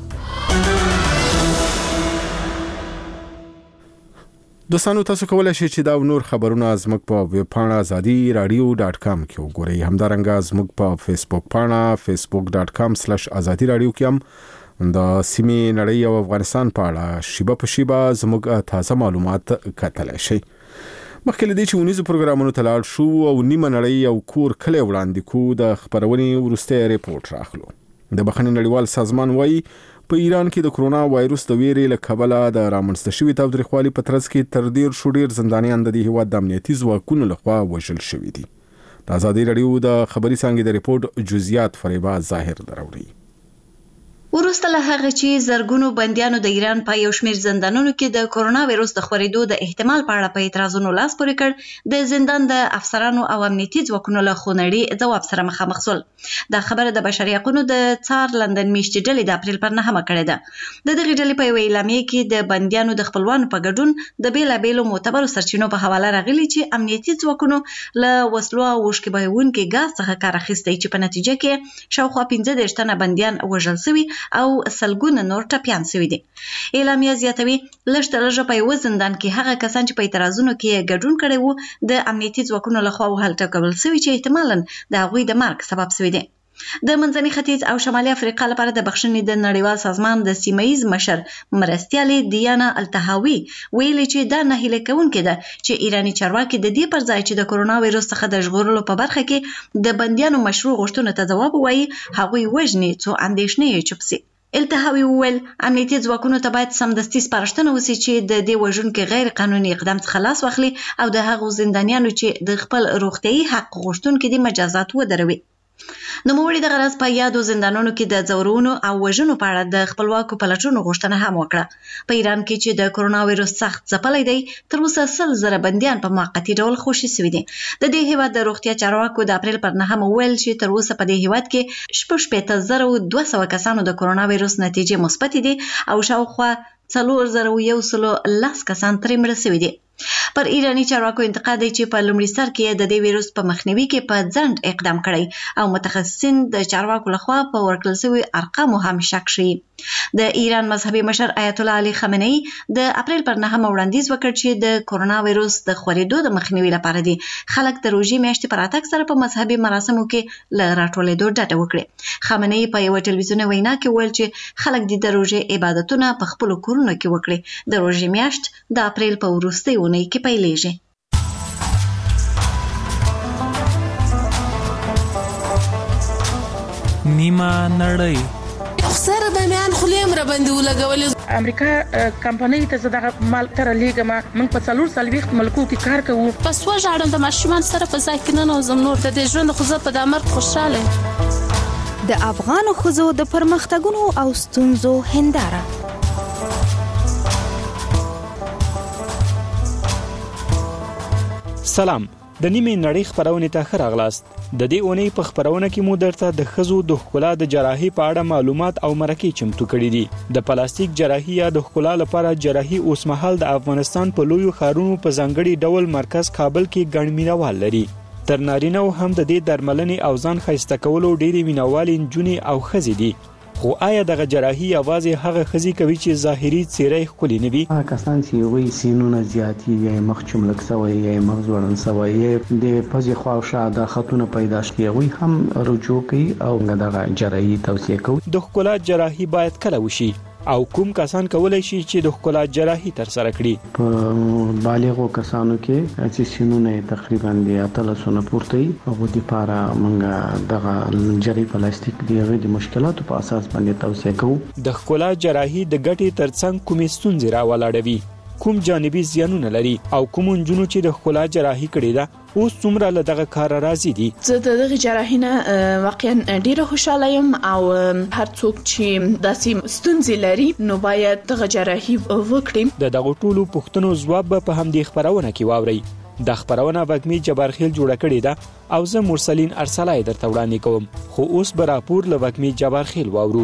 [SPEAKER 1] دوستانو تاسو کولای شئ چې دا نور خبرونه زموږ په ویب پاڼه ازادي رادیو ډاټ کام کې وګورئ. همدارنګه زموږ په فیسبوک پاڼه فیسبوک ډاټ کام سلیش ازادي رادیو کې هم د سیمې نړۍ او افغانستان په اړه شیبه په شیبه زموږ تازه معلومات کتلای شئ. مخکې له دې چې ونیزو پروګرامونو ته لاړ شو او نیمه نړۍ او کور کلی وړاندې کو د خبرونې وروستی ریپورټ راخلو. د بخښنې نړیوال سازمان وایي په ایران کې د کرونا وایروس د ویرې له کبله د رامنځته شوي تاوتریخوالي په ترڅ کې تر ډېر شو ډېر زندانیان د دې هیواد د امنیتي ځواکونو لخوا وژل شوي دي. د ازادي راډیو د خبري څانګې د ریپورټ جزئیات فریبا ظاهر دراوړي.
[SPEAKER 12] وروسته له هغه چې زرګونو بندیانو د ایران په یو شمېر زندانونو کې د کرونا وایروس د خپرېدو د احتمال په اړه په اعتراضونو لاس پورې کړ، د زندان د افسرانو او امنیتي ځواکونو له خونړي ځواب سره مخامخ شول. دا خبره د بشري حقوقو د څار لندن میاشتې ډلې د اپریل پر نهمه کړې ده. د دغې ډلې په یوه اعلامیه کې د بندیانو د خپلوانو په ګډون د بېلابېلو معتبرو سرچینو په حواله راغلي چې امنیتي ځواکونو له وسلو او اوښکې بهوونکي ګاز څخه کار اخیستی چې په نتیجه کې شاوخوا پنځه دېرش تنه بندیان وژل شوي او سلګونه نور ټپیان شوي دي. اعلامیه زیاتوي لږ تر لږه په یوه زندان کې هغه کسان چې په اعتراضونو کې ګډون کړی وو د امنیتي ځواکونو لخوا وهل ټکول شوي چې احتمالاً د هغوی د مرګ سبب شوي دي. د منځني ختیځ او شمالي افریقا لپاره د بخښنې د نړیوال سازمان د سیمه‌ییز مشر مرستیالې دیانا التهاوي ویلي چې دا نهیله کوونکې ده چې ایراني چارواکي د دې پر ځای چې د کرونا وایروس څخه د ژغورلو په برخه کې د بندیانو مشروع غوښتنو ته ځواب ووایي، هغوی وژني څو اندېښنې یې چوپ شي. التهاوي وویل امنیتي ځواکونو ته باید سمدستي سپارښتنه وشي چې د دې وژونکي غیر قانوني اقدام څخه لاس واخلي او د هغو زندانیانو چې د خپل روغتیايي حق غوښتونکي دي مجازات ودروي. نوموړي د غرض په یادو زندانونو کې د ځورونو او وژنو په اړه د خپلواکو پلټنو غوښتنه هم وکړه. په ایران کې چې د کرونا وایروس سخت ځپلی دی، تر اوسه سل زره بندیان په موقتي ډول خوشي شوي دي. د دې هیواد د روغتیا چارواکو د اپریل پر نهمه وویل چې تر اوسه په دې هیواد کې شپږ شپېته زره دوه سوه کسانو د کرونا وایروس نتیجې مثبتې دي او شاوخوا څلور زره یو سلو لس کسان ترې مړه شوي دي. پر ایرانی چارواکو انتقاد دی چې په لومړي سر کې د دې ویروس په مخنیوي کې په ځنډ اقدام کړی او متخصصین د چارواکو لخوا په ورکړل شوي ارقامو هم شک شي. د ایران مذهبي مشر آیت الله علي خامنه‌ای د اپریل پر نهمه وړاندیز وکړ چې د کرونا وایروس د خپرېدو د مخنیوي لپاره دي خلک د روژې میاشتې په راتګ سره په مذهبي مراسمو کې له راټولېدو ډډه وکړي. خامنه‌ای په یوه ټلویزیوني وینا کې وویل چې خلک دې د روژې عبادتونه په خپلو کورونو کې وکړي. د روژې میاشت د اپریل په وروستۍ اونۍ کې پیلېږي.
[SPEAKER 15] نیمه نړۍ سره به میان خلیم را باندې ولګول.
[SPEAKER 16] امریکا کمپنۍ ته زداغه مال تر لیګما موږ په څلور سلويخت ملکو کې کار کوو.
[SPEAKER 17] پس وژاړم د ماشومان سره په ځای کې نه نوزم نور د دې ژوند خو زه په د مرګ خوشاله.
[SPEAKER 18] د افغان ښځو د پرمختګونو او ستونزو هنداره.
[SPEAKER 19] سلام، د نیمې نړۍ خبرونه ته ښه راغلاست. د دې اونۍ په خبرونه کې مو درته د ښځو د ښکلا د جراحي په اړه معلومات او مرکې چمتو کړي دي. د پلاستیک جراحي یا د ښکلا لپاره جراحي اوسمهال د افغانستان په لویو ښارونو په ځانګړي ډول مرکز کابل کې ګڼ مینوال لري. تر نارینه هم د دې درملنې او ځان ښایسته کولو ډېری مینوال نجونې او ښځې دي. خو آیا دغه جراحي یوازې هغه ښځې کوي چې ظاهري څېره یې ښکلې نه وي؟
[SPEAKER 20] هغه کسان چې وایي سینونه زیاتي یا مخ چملک سوی یا مغز وړاند سوی د پزې خواوشا د خطونه پیدا شي، هغوی هم رجوع کوي او دغه جراحي توصیه کوي.
[SPEAKER 19] د ښکلا جراحي باید کله وشي او کوم کسان کولای شي چې د ښکلا جراحي تر سره کړي؟
[SPEAKER 20] په بالغو کسانو کې چې سینونه تقریبا د اتلسونه پورته وي، هغه د لپاره موږ دغه جراحي پلاستیک د مشکلاتو په اساس باندې توصیه کوو.
[SPEAKER 19] د ښکلا جراحي د ګټې ترڅنګ کومې ستونزې راولاړوي، کوم جانبي زیانونه لري او کوم نجونو چې د ښکلا جراحي کړې ده اوس څومره له دغه کار راضي دي؟
[SPEAKER 21] زه د دغه جراحي نه واقعا ډیره خوشاله یم او هر څوک چې داسې ستونزې لري نو باید دغه جراحي وکړي.
[SPEAKER 19] د دغه ټولو پوښتنو ځواب په همدې خبرونه کې واورئ. د خبرونه وګمي جبارخیل جوړه کړې ده او زه مرسلین ارسلای درته وړاندې کوم. خو اوس به راپور له وګمي جبارخیل واورو.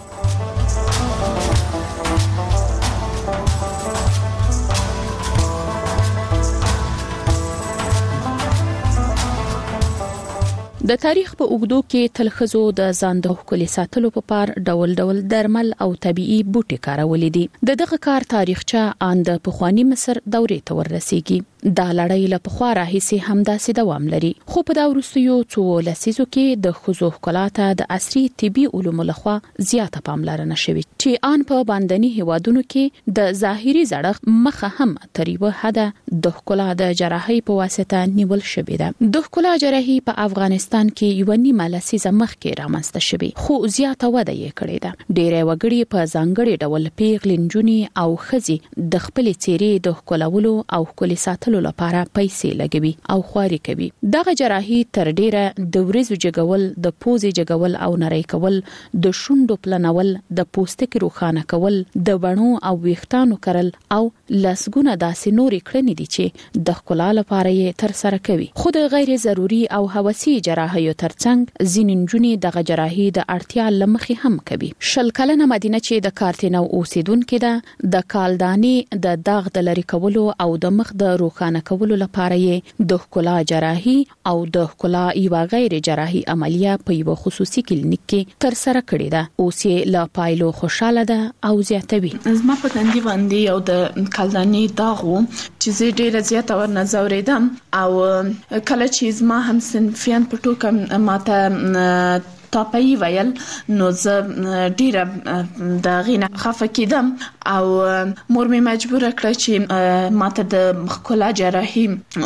[SPEAKER 22] د تاریخ په اوږدو کې تل ښځو د ځان د ښکلي ساتلو په پار ډول ډول درمل او طبيعي بوټي کارولې دي. د دغه کار تاریخچه ان د پخوانی مصر دورې ته ورسیږي. دا لړۍ له پخوا راهیسې همداسې دوام لري، خو په دا وروستیو څو لسیزو کې د ښځو ښکلا ته د عصري طبي علومو لخوا زیاته پاملرنه شوې چې ان په باندني هیوادونو کې د ظاهري زړښت مخه هم تر یوه حده د ښکلا د جراحي په واسطه نیول شوې ده. د ښکلا جراحي په افغانستان کې یو نیمه لسیزه مخکې رامنځته شوې، خو زیاته وده یې کړې ده. ډېری وګړي په ځانګړي ډول پیغلې نجونې او ښځې د خپلې څېرې د ښکلولو او ښکلي ساتلو لپاره پیسې لګوي او خواري کوي. دغه جراحي تر ډیره د ورځو جګول، د پوزې جګول او نری کول، د شونډو پلنول، د پوستکي روښانه کول، د بڼو او ویښتانو کرل او لسګونه داسې نورې کړنې دي چې د ښکلا لپاره یې تر سره کوي. خو د غیر ضروري او هوسي جراحیو ترڅنګ ځینې نجونې دغه جراحي د اړتیا لمخې هم کوي. شل کلنه مدینه چې د کارتینو اوسیدونکې ده، د کالدانې د داغ د لرې کولو او د مخ د روښانه کولو لپاره یې د ښکلا جراحي او د ښکلا یو غیر جراحي عملیه په یو خصوصي کلینیک کې تر سره کړې ده. اوس یې لا پایلو خوشاله ده او زیاتوي.
[SPEAKER 21] زما په تندي باندې یو د کالدانې داغ و چې زه ډیره زیاته ورنځورېدم او کله چې زما هم صنفیان په ټوکه ماته تاپي ویل نو زه ډیره د غینه خفه کېدم او مور مې مجبور کړ چې ماته د ښکلا جراحي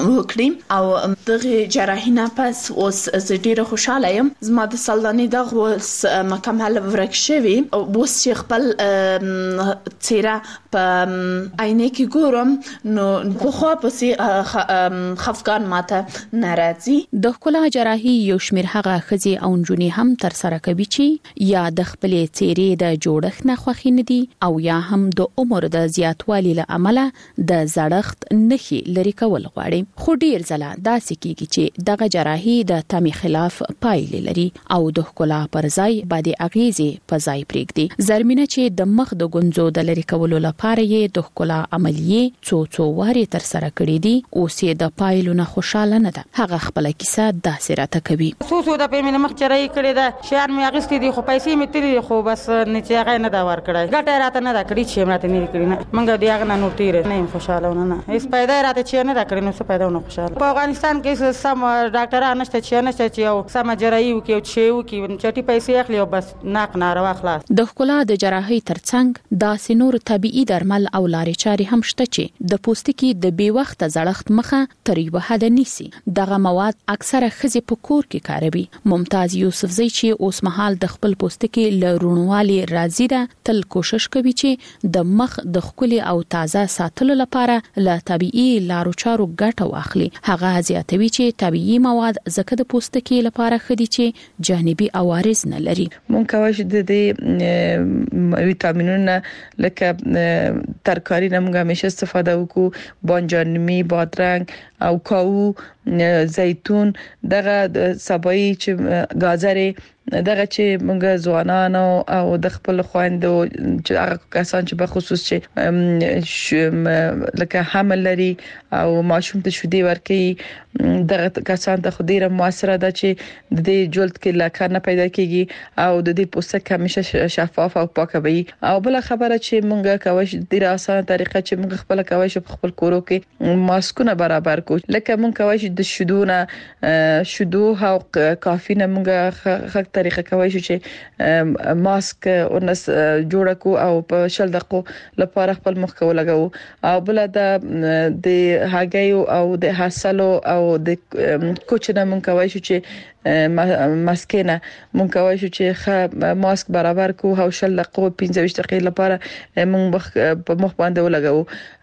[SPEAKER 21] وکړي او دغه جراحي نه پس اوس زه ډیره خوشاله یم. زما د سلدانې دغه اوس مکمل ورک شوی او اوس چې خپل څیره په عینه کې ګورم نو په خوا پسې خفقان ماته ناراضي.
[SPEAKER 22] د ښکلا جراحي یو شمېر هغه ښځې او نجونې هم تر سره کوي چې یا د خپلې څېرې د جوړښت نه خوښ نه دي او یا هم د عمر د زیاتوالي له امله د زړښت نښې لري کول غواړي. خو ډیر ځله داسې کیږي چې دغه جراحي د تمې خلاف پایلې لري او د ښکلا پر ځای بد اغیزې په ځای پرېږدي. زرمینه چې د مخ د ګونځو د لري کولو لپاره یې د ښکلا عملیې څو څو واري تر سره کړې دي، اوس یې د پایلو نه خوشاله نه ده. هغه خپل کیسه داسې راته کوي.
[SPEAKER 16] څو څو د پیمنه مخ چرای کړې ده، شهر مې اغستې دي خو پیسې مې تلې خو بس نچې هغه نه دا ور کړای. ګټه راته نه دا کړی چې ماته نه کړی نه منګه دی هغه نه نور تیر نه خوشاله نه نه هیڅ پیدا راته چې نه دا کړی نو څه پیدا نه خوشاله. په افغانستان کې سم ډاکټران نشته چې نشته چې یو سم جراحي وکي او چې وکي چټي پیسې اخلي او بس ناق ناروا خلاص.
[SPEAKER 22] د ښکلا د جراحي ترڅنګ داسې نور طبيعي درمل او لارې چارې هم شته چې د پوستکي د بې وخت زړښت مخه تر یو حد نیسي. دغه مواد اکثره ښځې په کور کې کاروي. ممتاز یوسفزۍ وایي چې اوس مهال د خپل پوستکي له رونوالي راضي ده، تل کوشش کوي چې د مخ د خولي او تازه ساتلو لپاره له طبيعي لارو چارو ګټه واخلي. هغه زیاتوي چې طبيعي مواد زکه د پوستکي لپاره خدي چې جانبي عوارض نه لري.
[SPEAKER 2] مونږ کولی شو د دې ویټامینونو لکه ترکاری نه موږ همیشه استفاده وکړو، بانجانمی، بادرنګ او کاو، زیتون، دغه سبایی چې گازرې، دغه چې موږ ځوانانو او د خپل خويندو چې هغه کسان چې په خصوص چې لکه حمل لري او ماشوم ته شودي ورکي، دغه کسان ته خديره موثره ده چې د دې جلد کې لکه نه پیدا کیږي او د دې پوستک همیشه شفاف او پاک وي. او بل خبره چې موږ کوي د ډیره اسانه طریقه چې موږ خپل کوي چې خپل کورو کې ماسکونه برابر کو، لکه موږ کوي د شودونه شودو او کافي نه موږ خک طریقه کوي چې ماسک ورنس جوړ کو او په شل دقیقو لپاره خپل مخ کو لګاو. او بل د د هاګیو او د حاصلو او د کوچنه موږ کوي چې ماسکینه مونږ کوي چې خ ماسک برابر کو او شل دقیقو پنځه ویشت دقیقې لپاره مونږ په مخ باندې ولګو.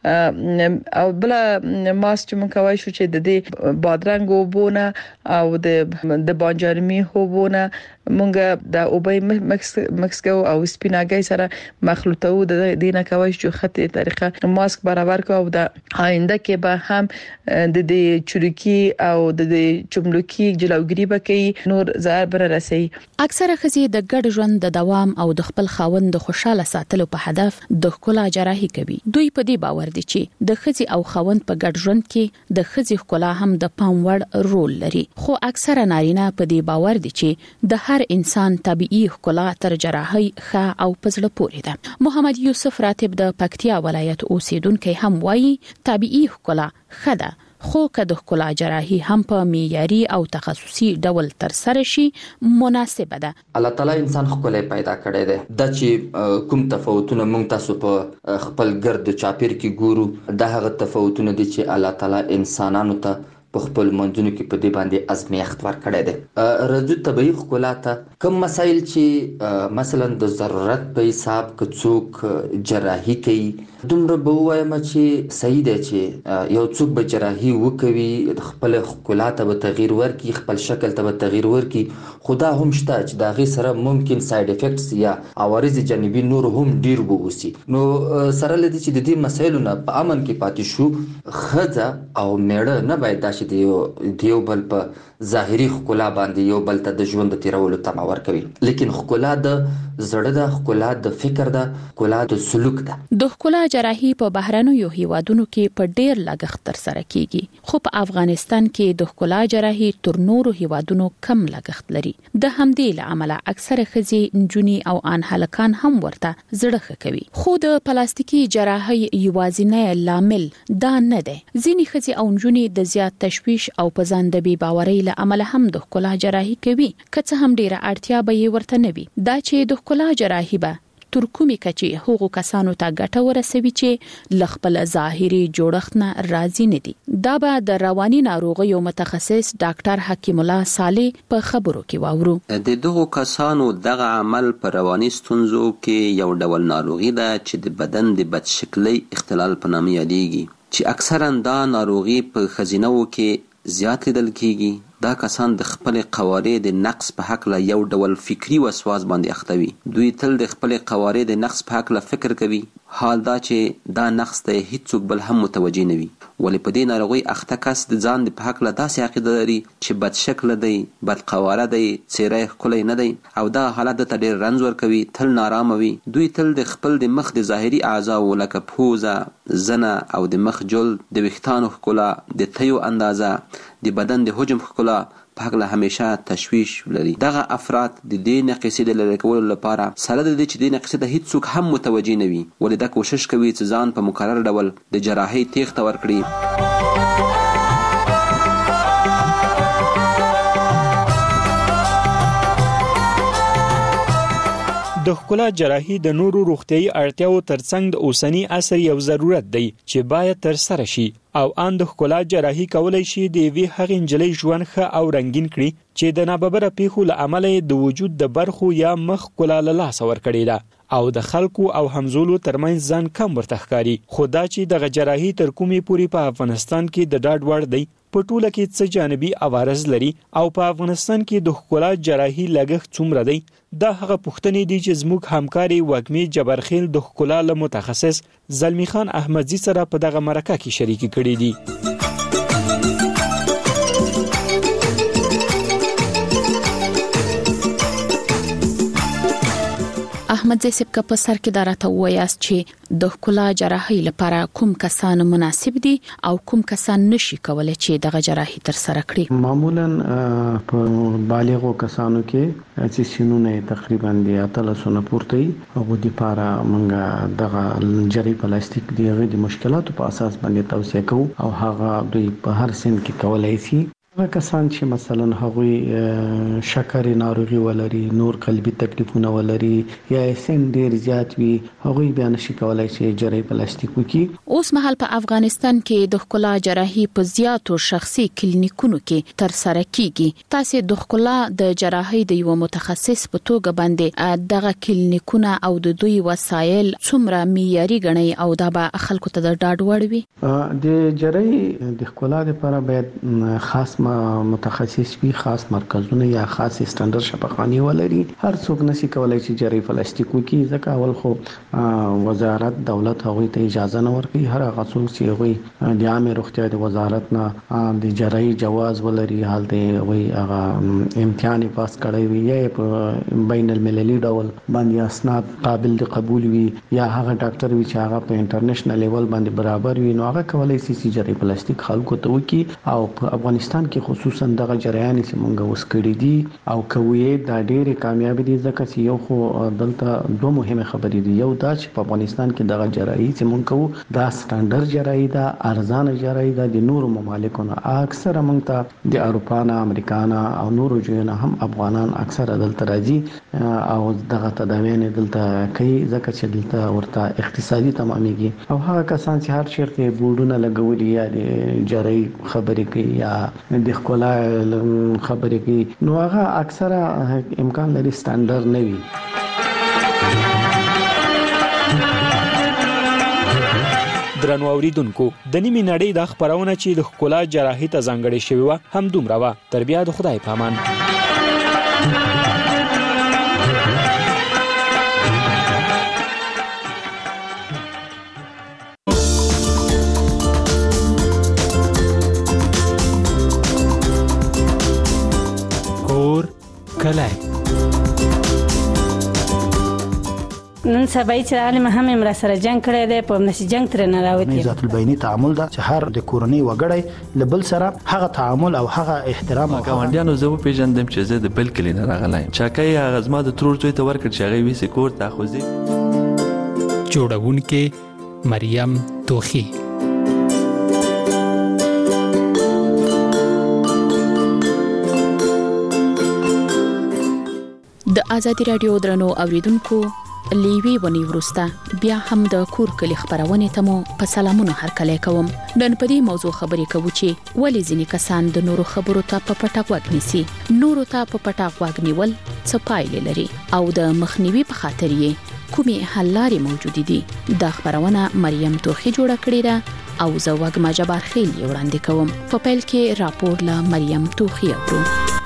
[SPEAKER 2] او بل ماسک چې مونږ کوي چې د دې بادرنګ وبونه او د د بانجانمی وبونه مونږ د اوبې مکس مکس کو او سپیناګي سره مخلوطو د دینه کوي چې خطي طریقه ماسک برابر کو او د آینده کې به هم د دې چورکی او د دې چملوکی جلوګری به کې نور زار بر رسي.
[SPEAKER 22] اکثره خزي د ګډ ژوند د دوام او د خپل خاوند د خوشاله ساتلو په هدف د ښکلا جراحي کوي. دوی په دې باور دي چې د خزي او خاوند په ګډ ژوند کې د خزي ښکلا هم د پام وړ رول لري. خو اکثره نارینه په دې باور دي چې د هر انسان طبيعي ښکلا تر جراحي ښه او پزړه پورې ده. محمد یوسف راتب د پکتیا ولایت اوسیدونکو هم وایي طبيعي ښکلا ښه ده، خو که د ښکلا جراحي هم په معیاري او تخصصي ډول تر سره شي مناسبه ده.
[SPEAKER 3] الله تعالی انسان ښکلی پیدا کړی دی. دا چې کوم تفاوتونه موږ تاسو په خپل ګرد چاپیر کې ګورو، دا هغه تفاوتونه دي چې الله تعالی انسانانو ته په خپل منځونو کې په دې باندې ازمیښت ورکړی دی. رجو طبيعي ښکلا ته کوم مسایل چې مثلا د ضرورت په حساب که څوک جراحي کوي، دومره به وایم چې صحیح دی چې یو څوک به جراحي وکوي، خپل ښکلا ته به تغییر ورکړي، خپل شکل ته به تغییر ورکړي، خو دا هم شته چې د هغې سره ممکن ساید افیکټس یا عوارض جانبي نور هم ډیر واوسي. نو سره له دې چې د دې مسایلو نه په امن کې پاتې شو، ښځه او میړه نه باید دا چې د یو بل په ظاهري ښکلا باندې یو بل ته د ژوند د تیرولو تمه ورکوي، لیکن ښکلا د زړه ده، ښکلا د فکر ده، ښکلا د سلوک ده.
[SPEAKER 22] د ښکلا جراحي په بهرنیو هیوادونو کې په ډیر لګښت تر سره کیږي، خو په افغانستان کې د ښکلا جراحي تر نورو هیوادونو کم لګښت لري. د همدې لامل اکثره خزي نجونی او ان هلکان هم ورته زړه کوي. خو د پلاستیکي جراحي یوازینی لامل دا نه دی. ځینې خزي او نجونی د زیات تشویش او په ځان د بي باورۍ له امله هم د ښکلا جراحي کوي، که څه هم ډیره اړتیا به یې ورته نه وي. دا چې د ښکلا جراحي به تر کومې کچې هغو کسانو ته ګټه ورسوي چې ل خپل ظاهري جوړښت نه راضي نه دي. دا به د رواني ناروغیو متخصص ډاکټر حکیم الله صالح په خبرو کې واورو.
[SPEAKER 23] د دغو کسانو دغه عمل په رواني ستونزو کې یو ډول ناروغي ده چې د بدن د بدشکلۍ اختلال په نامه یادېږي، چې اکثرا دا ناروغي په ښځینه‌و کې زیات لیدل کیږي. دا کسان د خپل قوارې د نقص په حق له یو ډول فکری وسواس باندې اخته وي. دوی تل د خپل قوارې د نقص په حق له فکر کوي، حال دا چې دا نقص ته هیڅوک بل هم متوجه نه وي. ولې په دې ناروغي اخته کس د ځان د په حق له داسې عقیده لري چې بد شکل دی، بد قواره دی، څیره یې ښکلی نه دی، او دا حالت ته ډېر رنځ ورکوي، تل نارامه وي. دوی تل د خپل د مخ د ظاهري اعضاو لکه پوزه، زنه او د مخ جلد، د ویښتانو ښکلا، د تیو اندازه، د بدن د حجم ښکلا په هکله همیشه تشویش لري. دغه افراد د دې نقصې د لرې کولو لپاره سره د دې چې دې نقصې ته هیڅوک هم متوجه نه وي، ولې دا کوشش کوي چې ځان په مکرر ډول د جراحۍ تیښته ورکړي.
[SPEAKER 19] د ښکلا جراحي د نورو روغتيایي اړتیاو ترڅنګ د اوسنی عصر یو ضرورت دی چې باید تر سره شي او ان د ښکلا جراحي کولای شي د وی هغې نجلۍ ژوند ښه او رنگین کړي چې د ناببره پیښو له امله د وجود د برخو یا مخ ښکلا له لاسه ورکړې ده او د خلکو او همزولو ترمنځ ځان کم ورته ښکاري. خو دا چې دغه جراحي تر کومې پورې په افغانستان کې د ډاډ وړ دی په ټوله کې څه جانبي عوارض لري او په افغانستان کې د ښکلا جراحي لګښت څومره دی، دا هغه پوښتنې دي چې زموږ همکاري وږمې جبرخیل د ښکلا له متخصص زلمی خان احمدزي سره په دغه مرکه کې شریکي کړي دي.
[SPEAKER 22] احمد زیسب کا په سر کې دا راته وایاست چې د ښکلا جراحي لپاره کوم کسان مناسب دي او کوم کسان نشي کولای چې دغه جراحي تر سره کړي.
[SPEAKER 20] معمولا په بالغو کسانو کې چې سینونه تقریبا د اتلسونه پورته او د لپاره موږ دغه جری پلاستیک دیغه د مشکلاتو په اساس باندې توصیه کوو او هغه دوی په هر سن کې کولای شي. هغه کسان چې مثلا هغوی شکر ناروغي ولري، نور قلبي تکلیفونه ولري یا سن ډیر زیات وي، هغوی بیا نشي کولای چې جراحي پلاستیک وکړي.
[SPEAKER 22] اوس مهال په افغانستان کې د ښکلا جراحي په زیاتو شخصي کلینیکونو کې تر سره کیږي. تاسو د ښکلا د جراحي د یو متخصص په توګه باندې دغه کلینیکونه او د دوی وسایل څومره معیاري ګڼي او دا به خلکو ته د ډاډ وړ وي؟
[SPEAKER 20] د جراحي د ښکلا لپاره باید خاص متخصص وي، خاص مرکزونه یا خاص سټانډرډ شفاخانه ولري. هر څوک نشي کولای چې جراحي پلاستیک وکړي، ځکه اول خو وزارت دولت هغوی ته اجازه نه ورکوي. هر هغه څوک چې هغوی د عامه روغتیا د وزارت نه د جراحي جواز ولري، حالته هغوی هغه امتحان پاس کړی وي یا په بین المللي ډول باندې اسناد قابل د قبول وي یا هغه ډاکټر وي چې هغه په انټرنیشنل لیول باندې برابر وي، نو هغه کولای شي چې جراحي پلاستیک خلکو ته وکړي. او په افغانستان خصوصا دغه جریان چې مونږ اوس کړی دي او کوي دا ډېر کامیاب دي، ځکه چې یو خو دلته دوه مهمه خبرې دي. یو دا چې په افغانستان کې دغه جراحي چې مونږ کوو دا سټانډرډ جراحي ده، ارزانه جراحي ده. د نورو ممالکو نه اکثره مونږ ته د اروپا نه، امریکا نه او نورو ځایونو هم افغانان اکثره دلته راځي او دغه تداوین دلته کوي، ځکه چې دلته ورته اقتصادي تمامېږي. او هغه کسان چې هر چیرته بورډونه لګولي یا د جراحي خبرې کوي یا د ښکلا خبرې کوي، نو هغه اکثره امکان لري سټانډرډ نه وي.
[SPEAKER 19] درنو اوریدونکو، د نیمې نړۍ د خبرونه چې د ښکلا جراحي ته ځانګړې شوی و هم دومره وه. تر بیا د خدای په امان.
[SPEAKER 4] نن سبا چې عالم هم امر سره جنگ کړی دی، په نشي جنگ تر نه راوتی.
[SPEAKER 7] ذات البینی تعامل دا چې هر د کورنۍ وګړی لبل سره هغه تعامل او هغه احترام او
[SPEAKER 8] ګاونډیانو زه پیژندم چې زه د بل کلی نه راغلایم. چاکای هغه زما د ترور زوی ته ورکړ چې هغه ویسې کور ته خوځي.
[SPEAKER 24] جوړونکې مریم توخی.
[SPEAKER 22] د ازادي رادیو درنو اوریدونکو، لیوی ونی ورسته بیا هم د کور کلی خبرونه ته مو په سلامونو هرکلی کوم. نن په دې موضوع خبرې کوو چې ولې ځینې کسان د نورو خبرو ته په پټه غوږ نیسي، نورو ته په پټه غوږ نیول څه پایلې لري او د مخنیوي په خاطر یې کومې حل لارې موجود دي. دا خبرونه مریم توخی جوړه کړې ده او زه وږمه جبرخیل یې وړاندې کوم. په پیل کې راپور له مریم توخی اورو.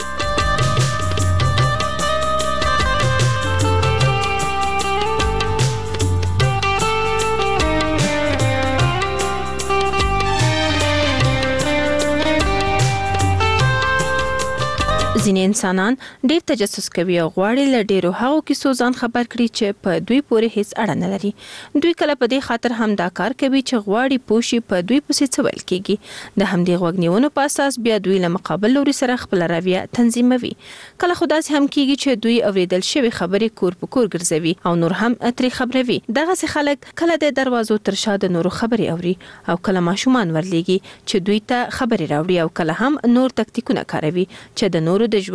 [SPEAKER 25] ځینې انسانان ډېر تجسس کوي او غواړي له ډېرو هغو کیسو ځان خبر کړي چې په دوی پورې هیڅ اړه نه لري. دوی کله په دې خاطر هم دا کار کوي چې غواړي پوه شي په دوی پسې څه ویل کېږي. د همدې غوږ نیونو په اساس بیا دوی له مقابل لوري سره خپله رویه تنظیموي. کله خو داسې هم کېږي چې دوی اورېدل شوې خبرې کور په کور ګرځوي او نور هم ترې خبروي. دغسې خلک کله د دروازو تر شا د نورو خبرې اوري او کله ماشومان ورلېږي چې دوی ته خبرې راوړي او کله هم نور تکتیکونه کاروي چې د نورو د ژوند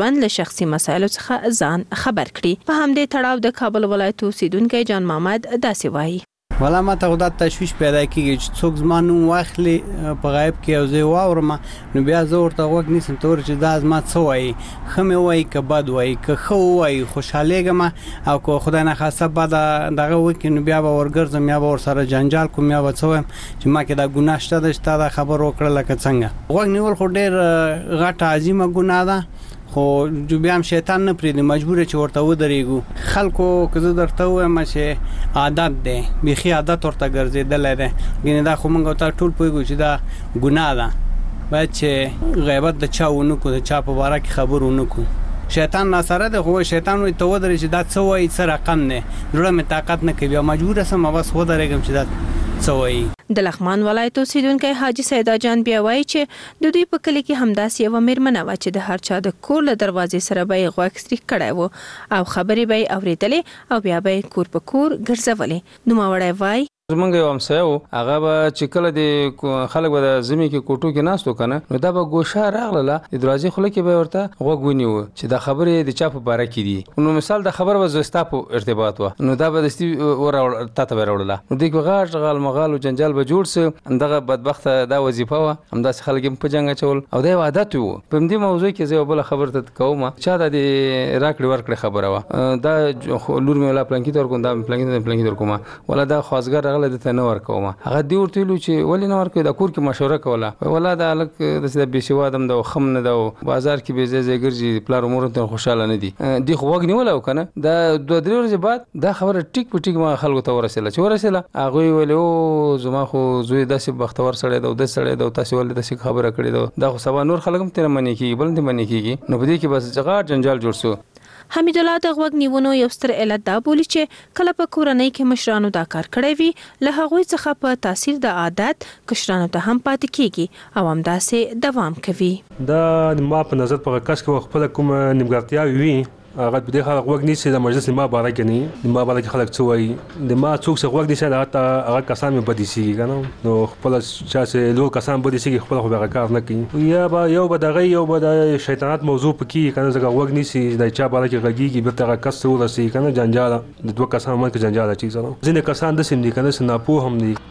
[SPEAKER 25] ژوند له شخصي مسایلو څخه ځان خبر کړي. په همدې تړاو د کابل ولایت اوسیدونکي جان محمد داسې وایي.
[SPEAKER 9] ولا ما ته خدای تشویش پیدا کیږي چې څوک زما نوم واخلي په غایب کې او زه واورم نو بیا زه ورته غوږ نیسم تور چې دا زما څه وایي ښه مې وایي که بد وایي که ښه وایي خوشحالېږم او که خدای نخواسته بده دغه وکړي نو بیا به ورګرځم یا به ورسره جنجال کوم یا به څه وایم چې ما کې دا ګناه شته ده چې تا دا خبر وکړه لکه څنګه. غوږ نیول خو ډېر غټه عظیمه ګناه ده خو بیا هم شیطان نه پرېږدي مجبور چې ورته ودرېږو. خلکو که زه درته ووایم چې عادت دی بیخي عادت ورته ګرځېدلی دی یعنې دا خو موږ او تا ټول پوهېږو چې دا ګناه ده باید چې غیبت د چا ونه کړو د چا په باره کې خبر ونه کړو. شیطان ناسره دی خو شیطان وایي ته ودرې چې دا څه وایي څه رقم دی زړه مې طاقت نه کوي بیا مجبوره سم بس ودرېږم چې دا څه وایي.
[SPEAKER 25] د لغمان ولایت اوسیدونکی حاجي سیدا جان بیا وایي چې د دوی په کلي کې همداسې یوه میرمنه وه چې د هر چا د کور له دروازې سره به یې غوږ سریښ کړی و او خبرې به یې اورېدلې او بیا به یې کور په کور ګرځولې. نوموړی وایي
[SPEAKER 10] زمونږ یو همسایه و هغه به چې کله د خلک به د ژمي کې کوټو کې ناست و که نه نو دا به ګوشه راغله د دروازې خوله کې به یې ورته غوږ ونیوه چې دا خبرې د چا په باره کې دي نو مثال د خبره به زه ستا په ارتباط وه نو دا به دستي وراوړه تا ته به یې راوړله نو دوی کې غاټ غال مغال و جنجال به جوړ سه همدغه بدبخته دا وظیفه وه همداسې خلک یې په جنګ اچول او دا یو عادت و. په همدې موضوع کې زه یو بله خبره ته کوم چا دا د راکړې ورکړې خبره وه دا لور مې ولا پلانکي ته ورکوم دا مې پلانکي ته پلانکي ته ورکوم ولا دا خوازګر راغلی دته نه ورکوم هغه دی ورته ویلو چې ولې نه ورکوي دا کور کې مشوره کوله ولا دا هلک داسې د بې سواد هم ده او خم نه ده او بازار کې بې ځای ځای ګرځي پلار مور ته خوشحاله نه دي دوی خو غوږ نیولی و که نه دا دوه درې ورځې بعد دا خبره ټیک په ټیک ما خلکو ته ورسېله چې ورسېله هغوی ویلې او زما خو زوی داسې بختور سړی ده او داسې سړی ده او تاسې ولې داسې خبره کړې ده دا خو سبا نور خلک هم ترې منې کېږي بل هم ترې منې کېږي نو په دې کې بس غاټ جنجال جوړ شو.
[SPEAKER 25] حمید الله د غوږ نیونو یو ستر علت دا بولي چې کله په کورنۍ کې مشرانو دا کار کړی وي له هغوی څخه په تاثیر د عادت کشرانو ته هم پاتې کیږي او همداسې دوام کوي.
[SPEAKER 11] دا ما په نظر په کس کې خپل کوم نیمګړتیاوې وي هغه په دې خلک غوږ نیسي د مجلس ما باره کې نه د ما باره کې خلک څه وایي د ما څوک څه غوږ نیسي هغه هغه کسان مې بدې سیږي که نه نو خپله چا چې لوړ کسان بدې سیږي خپله خو به هغه کار نه کوي یا به یو به دغه یو به د شیطانت موضوع پکې که نه ځکه غوږ نیسي د چا باره کې غږېږي بېرته هغه کس ته ورسېږي که نه جنجال د دوه کسانو منځ کې جنجال اچي سره ځینې کسان داسې هم دي که نه چې ناپوه هم دي.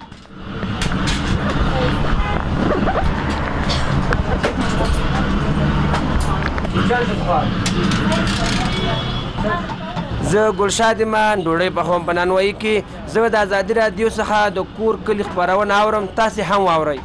[SPEAKER 13] زه ګلشاد ایمان ډوډۍ پخوم په نانوایي کې زه د ازادي راډیو څخه د کور کلي خپرونه اورم تاسې هم واورئ.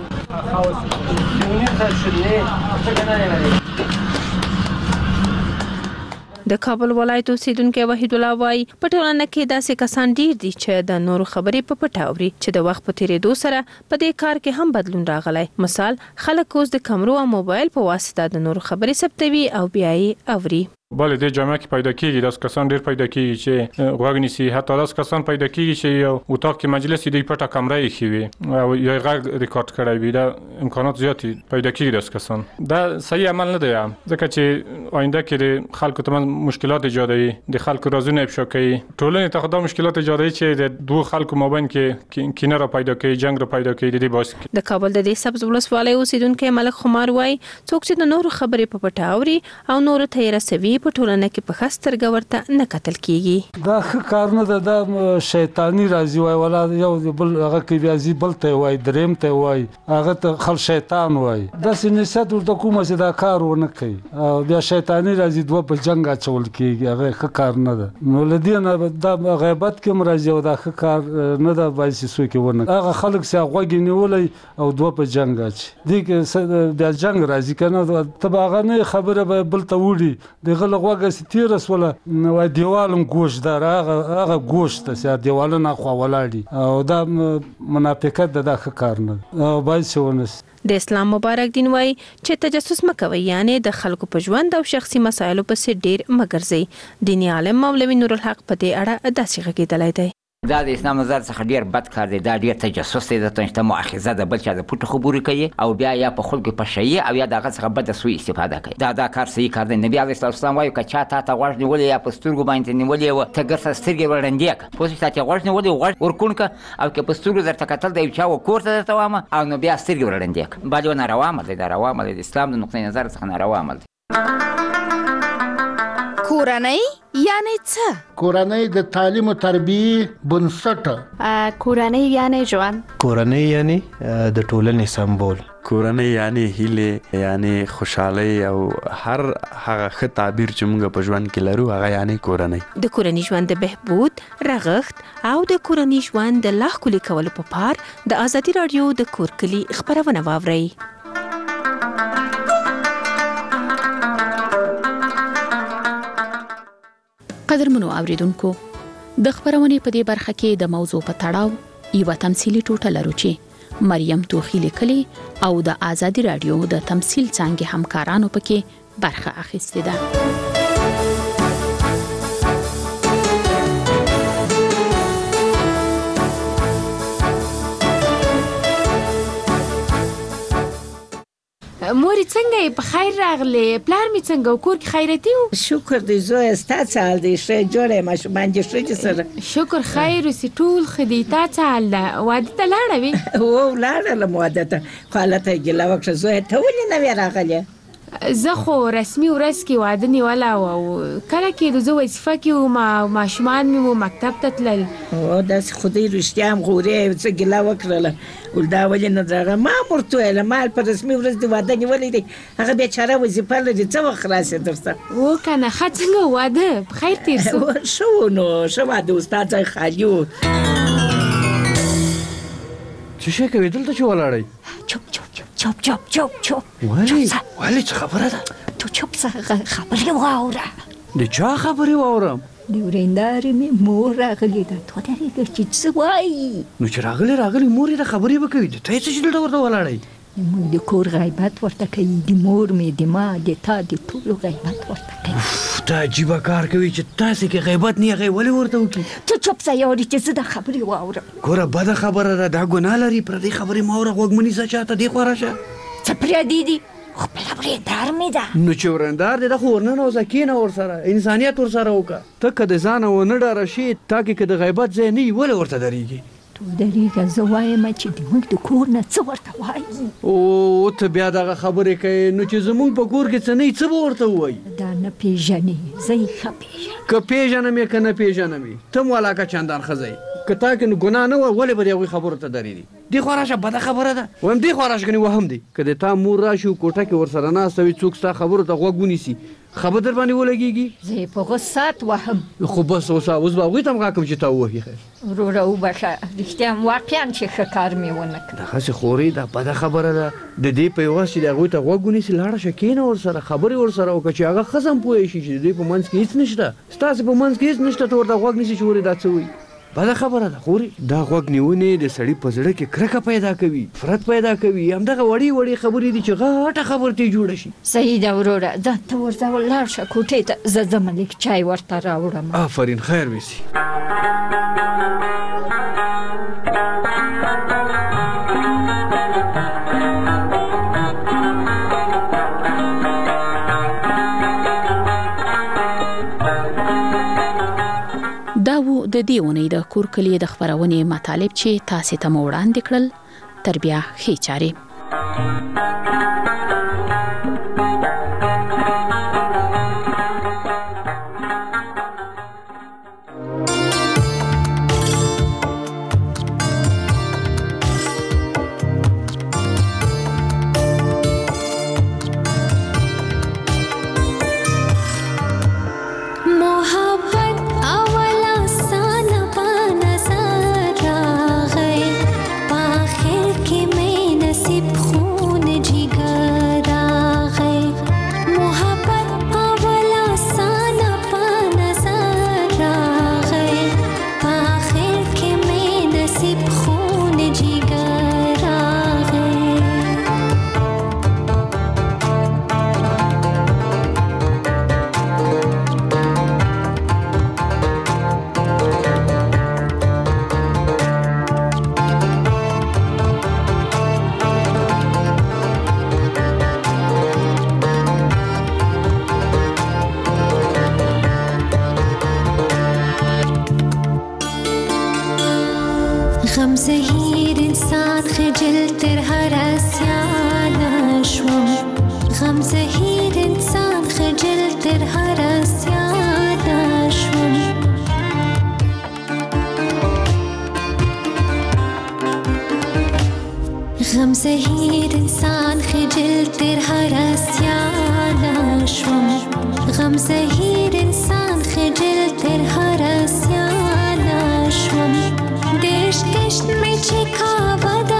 [SPEAKER 25] د کابل ولایت اوسیدونکی وحید الله وایي په ټولنه کې داسې کسان ډیر دي چې د نورو خبرې په پټه اوري چې د وخت په تیریدو سره په دې کار کې هم بدلون راغلی. مثال خلک اوس د کمرو او موبایل په واسطه د نورو خبرې ثبتوي او بیا یې اوري.
[SPEAKER 14] بله د جامعه کې پیدا کیږي داس کسان ډیر پیدا کیږي چې غوږ نیسي حتی داس کسان پیدا کیږي چې یو اتاق کې مجلس دی پټه کمره یې خوي او یو غږ ریکارډ کړی وي دا امکانات زیات پیدا کیږي داس کسان دا صحیح عمل نه دی ځکه چې آینده کې د خلکو ترمنځ مشکلات ایجادوي د خلکو رازونه افشا کوي ټولنې ته خو دا مشکلات ایجادوي چې د دوه خلکو مابین کې کینه را پیدا کوي جنگ را پیدا کوي د دې باعث
[SPEAKER 25] د کابل د دې سبز ولسوالۍ اوسیدونکی ملک خمار وایي څوک چې د نورو خبرې په پټه اوري او نورو ته یې رسوي په ټولنه کې په ښه سترګه ورته نه کتل کیږي.
[SPEAKER 26] دا ښه کار نه ده دا شیطاني راځي وایي ولا یو بل هغه کې راځي بل ته وایي دریم ته وایي هغه ته خل شیطان وایي داسې نصیحت ورته کومه چې دا کار ونه کوي او بیا شیطاني راځي دوه په جنګ اچول کیږي هغه ښه کار نه ده. نو له دې نه دا غیبت کې هم راځي او دا ښه کار نه ده باید چې څوک یې ونه هغه خلک چې غوږ نیولی او دوه په جنګ اچي دې کې بیا جنګ راځي که نه ته به هغه نه خبره به بل ته وړي د هغه له غوږه تیر رسوله نو دیوالم ګوشت دار هغه هغه ګوشت چې دیوالونه خو ولاړي او دا منافقت د دغه کار نه باید څونس.
[SPEAKER 25] د اسلام مبارک دین وایي چې تجسس مکوئ یعنی د خلکو په ژوند او شخصي مسایلو پسې ډیر مګرځئ. دیني عالم مولوي نور الحق په دې اړه داسې غږېدلی دی.
[SPEAKER 27] دا د اسلام نظر څخه ډیر بد کار دی دا ډیر تجسس دی د ته مؤاخذه د بل چا د پټو خبرې کوي او بیا یا په خلکو په شی او یا دغه څخه بد سوء استفاده کوي دا دا کار صحیح کار دی. نبی علیه السلام وایي که چا تا ته غوږ نیولی یا په سترګو باندې نیولی و ته ګرځه سترګې ورړندې کړه پوه شوې تا چې غوږ نیولی غوږ ورکوڼ کړه او که په سترګو درته کتل د یو چا و کور ته درته وامه او نو بیا سترګې ورړندې کړه بعد یو ناروا عمل دی دا روا عمل دی د اسلام د نقطې نظر څخه ناروا عمل دی.
[SPEAKER 1] کورنۍ یعنی څه؟
[SPEAKER 7] کورنۍ د تعلیم او تربیې بنسټ.
[SPEAKER 1] کورنۍ یعنی ژوند.
[SPEAKER 5] کورنۍ یعنی د ټولنې سمبول.
[SPEAKER 8] کورنۍ یعنی هیله یعنی خوشحالي او هر هغه ښه تعبیر چې موږ په ژوند کې لرو هغه یعنی کورنۍ.
[SPEAKER 25] د کورنۍ ژوند د بهبود، رغښت او د کورنۍ ژوند د لا ښکلي کولو په پار د ازادي راډیو د کور کلي خپرونه واورئ. قدرمنو اوریدونکو، د خپرونې په دې برخه کې د موضوع په تړاو یوه تمثیلي ټوټه لرو چې مریم توخی لیکلي او د ازادي راډیو د تمثیل څانګې همکارانو پکې برخه اخیستې ده.
[SPEAKER 1] مورې څنګه یې؟ په خیر راغلې. پلار مې څنګه و؟ کور کې خیرتي و؟
[SPEAKER 6] شکر دی زوی، ستا څه حال دی؟ ښه جوړه یې؟ ماشومان دې ښه دي سره؟
[SPEAKER 1] شکر خیر اوسې، ټول ښه دي. تا څه حال ده؟ واده ته لاړه وې؟
[SPEAKER 6] هو لاړلم واده ته، خو هلته یې ګیله وکړه زویه ته ولې نه وې راغلې؟
[SPEAKER 1] زه خو رسمي ورځ کې واده نیولی و او کله کې د زه وظیفه کې وم او ماشومان مې و مکتب ته تلل.
[SPEAKER 6] او داسې خو دی رښتیا هم غورې څه ګیله وکړله، ول دا ولې نه راغله؟ ما هم ورته ویله ما په رسمي ورځ دې واده نیولی دی، هغه بیچاره وظیفه لري، څه وخت راسې درته؟
[SPEAKER 1] و که نه ښه څنګه واده په خیر تېر شو؟
[SPEAKER 6] ښه و نو ښه واده و، ستا ځای خالي و.
[SPEAKER 5] څه شی کوې دلته چې ولاړئ؟
[SPEAKER 1] چوپ چوپ چوپ چوپ چوپ چوپ.
[SPEAKER 5] ولې ولې څه خبره ده؟
[SPEAKER 1] تو چوپ څه خبرې واوره.
[SPEAKER 5] د چا خبرې واورم؟
[SPEAKER 1] د ورېندارې مې مور راغلې ده، تو درېږه چې څه وایي.
[SPEAKER 5] نو چې راغلې راغلې مور یې د خبرې به کوي، د ته یې څه چې دلته ورته ولاړئ؟
[SPEAKER 1] موږ د کور غیبت ورته کوي، د مور مې د ما د تا د ټولو غیبت ورته کوي.
[SPEAKER 5] ته عجیبه کار کوي چې تاسې کې غیبت نه هغې ولې ورته وکړي؟
[SPEAKER 1] ته چوپ ځه یارې چې زه دا خبرې واورم.
[SPEAKER 5] ګوره بده خبره ده، دا ګناه لري، پردۍ خبرې مه اوره، غوږ مه نیسه چاته، دې خوا راشه.
[SPEAKER 1] څه پردي دي؟ خو خپله ورېندار مې ده.
[SPEAKER 5] نو چې ورېندار دی ده خو ورننوځه، کښېنه ورسره، انسانیت ورسره وکړه. ته که د ځانه ونه ډاره شي، تا کې که د غیبت ځای نه وي ولې ورته درېږي؟
[SPEAKER 1] تو درېږه، زه وایم چې زموږ د کور نه څه ورته وایي.
[SPEAKER 5] او ته بیا دغه خبرې کوې، نو چې زموږ په کور کې څه نه وي څه به ورته ووایي؟
[SPEAKER 1] دا نه پېژنې، زه یې ښه پېژنم.
[SPEAKER 5] که پېژنم یې که نه پېژنم یې، ته م ولاکه چندان ښځه یې، که تا کې نو ګناه نه وه ولې به د هغوی خبرو ته درېږي؟ دې خوا راشه، بده خبره ده. وایم دې خوا راشه، کنې وهم دی. که د تا مور راشي او کوټه کې ورسره ناسته وي، څوک ستا خبرو ته غوږ ونیسي، خبر در باندې ولګېږي؟
[SPEAKER 1] زه یې په غصات وهم.
[SPEAKER 5] خو بس اوس اوس به هغوی ته هم غاکم چې تا ووهي. خیر
[SPEAKER 1] وروره وبخښه، رښتیا هم واقعا چې ښه کار مې ونه کړ.
[SPEAKER 5] دغسې خورې دا بده خبره ده. د دې په عوض چې د هغوی ته غوږ ونیسي، لاړه شه کښېنه ورسره، خبرې ورسره وکړه چې هغه ښځه هم پوه شي چې د دوی په منځ کې هېڅ نشته، ستاسې په منځ کې هېڅ نشته، ته ورته غوږ نیسي چې ورې دا څه وایي. بده خبره ده خورې. دا غوږ نیونې د سړي په زړه کې کرکه پیدا کوي، نفرت پیدا کوي. همدغه وړې وړې خبرې دي چې غټه خبره ترې جوړه شي.
[SPEAKER 1] صحیح ده وروره، ځه ته ورځه ولاړ شه کوټې ته، زه ځم لږ چای ورته راوړم.
[SPEAKER 5] آفرین، خیر ویسي.
[SPEAKER 22] دا و د دې اونۍ د کور کلي د خپرونې مطالب چې تاسې ته مو وړاندې کړل. تر بیا ښې چارې.
[SPEAKER 12] غم زهیر انسان خجل تر هر اسیان شوم، غم زهیر انسان خجل تر هر اسیانا شوم غم زهیر انسان خجل تر هر اسیانا شوم غم زهیر انسان خجل تر هر اسیانا شوم دشت دشت میں چکا بدا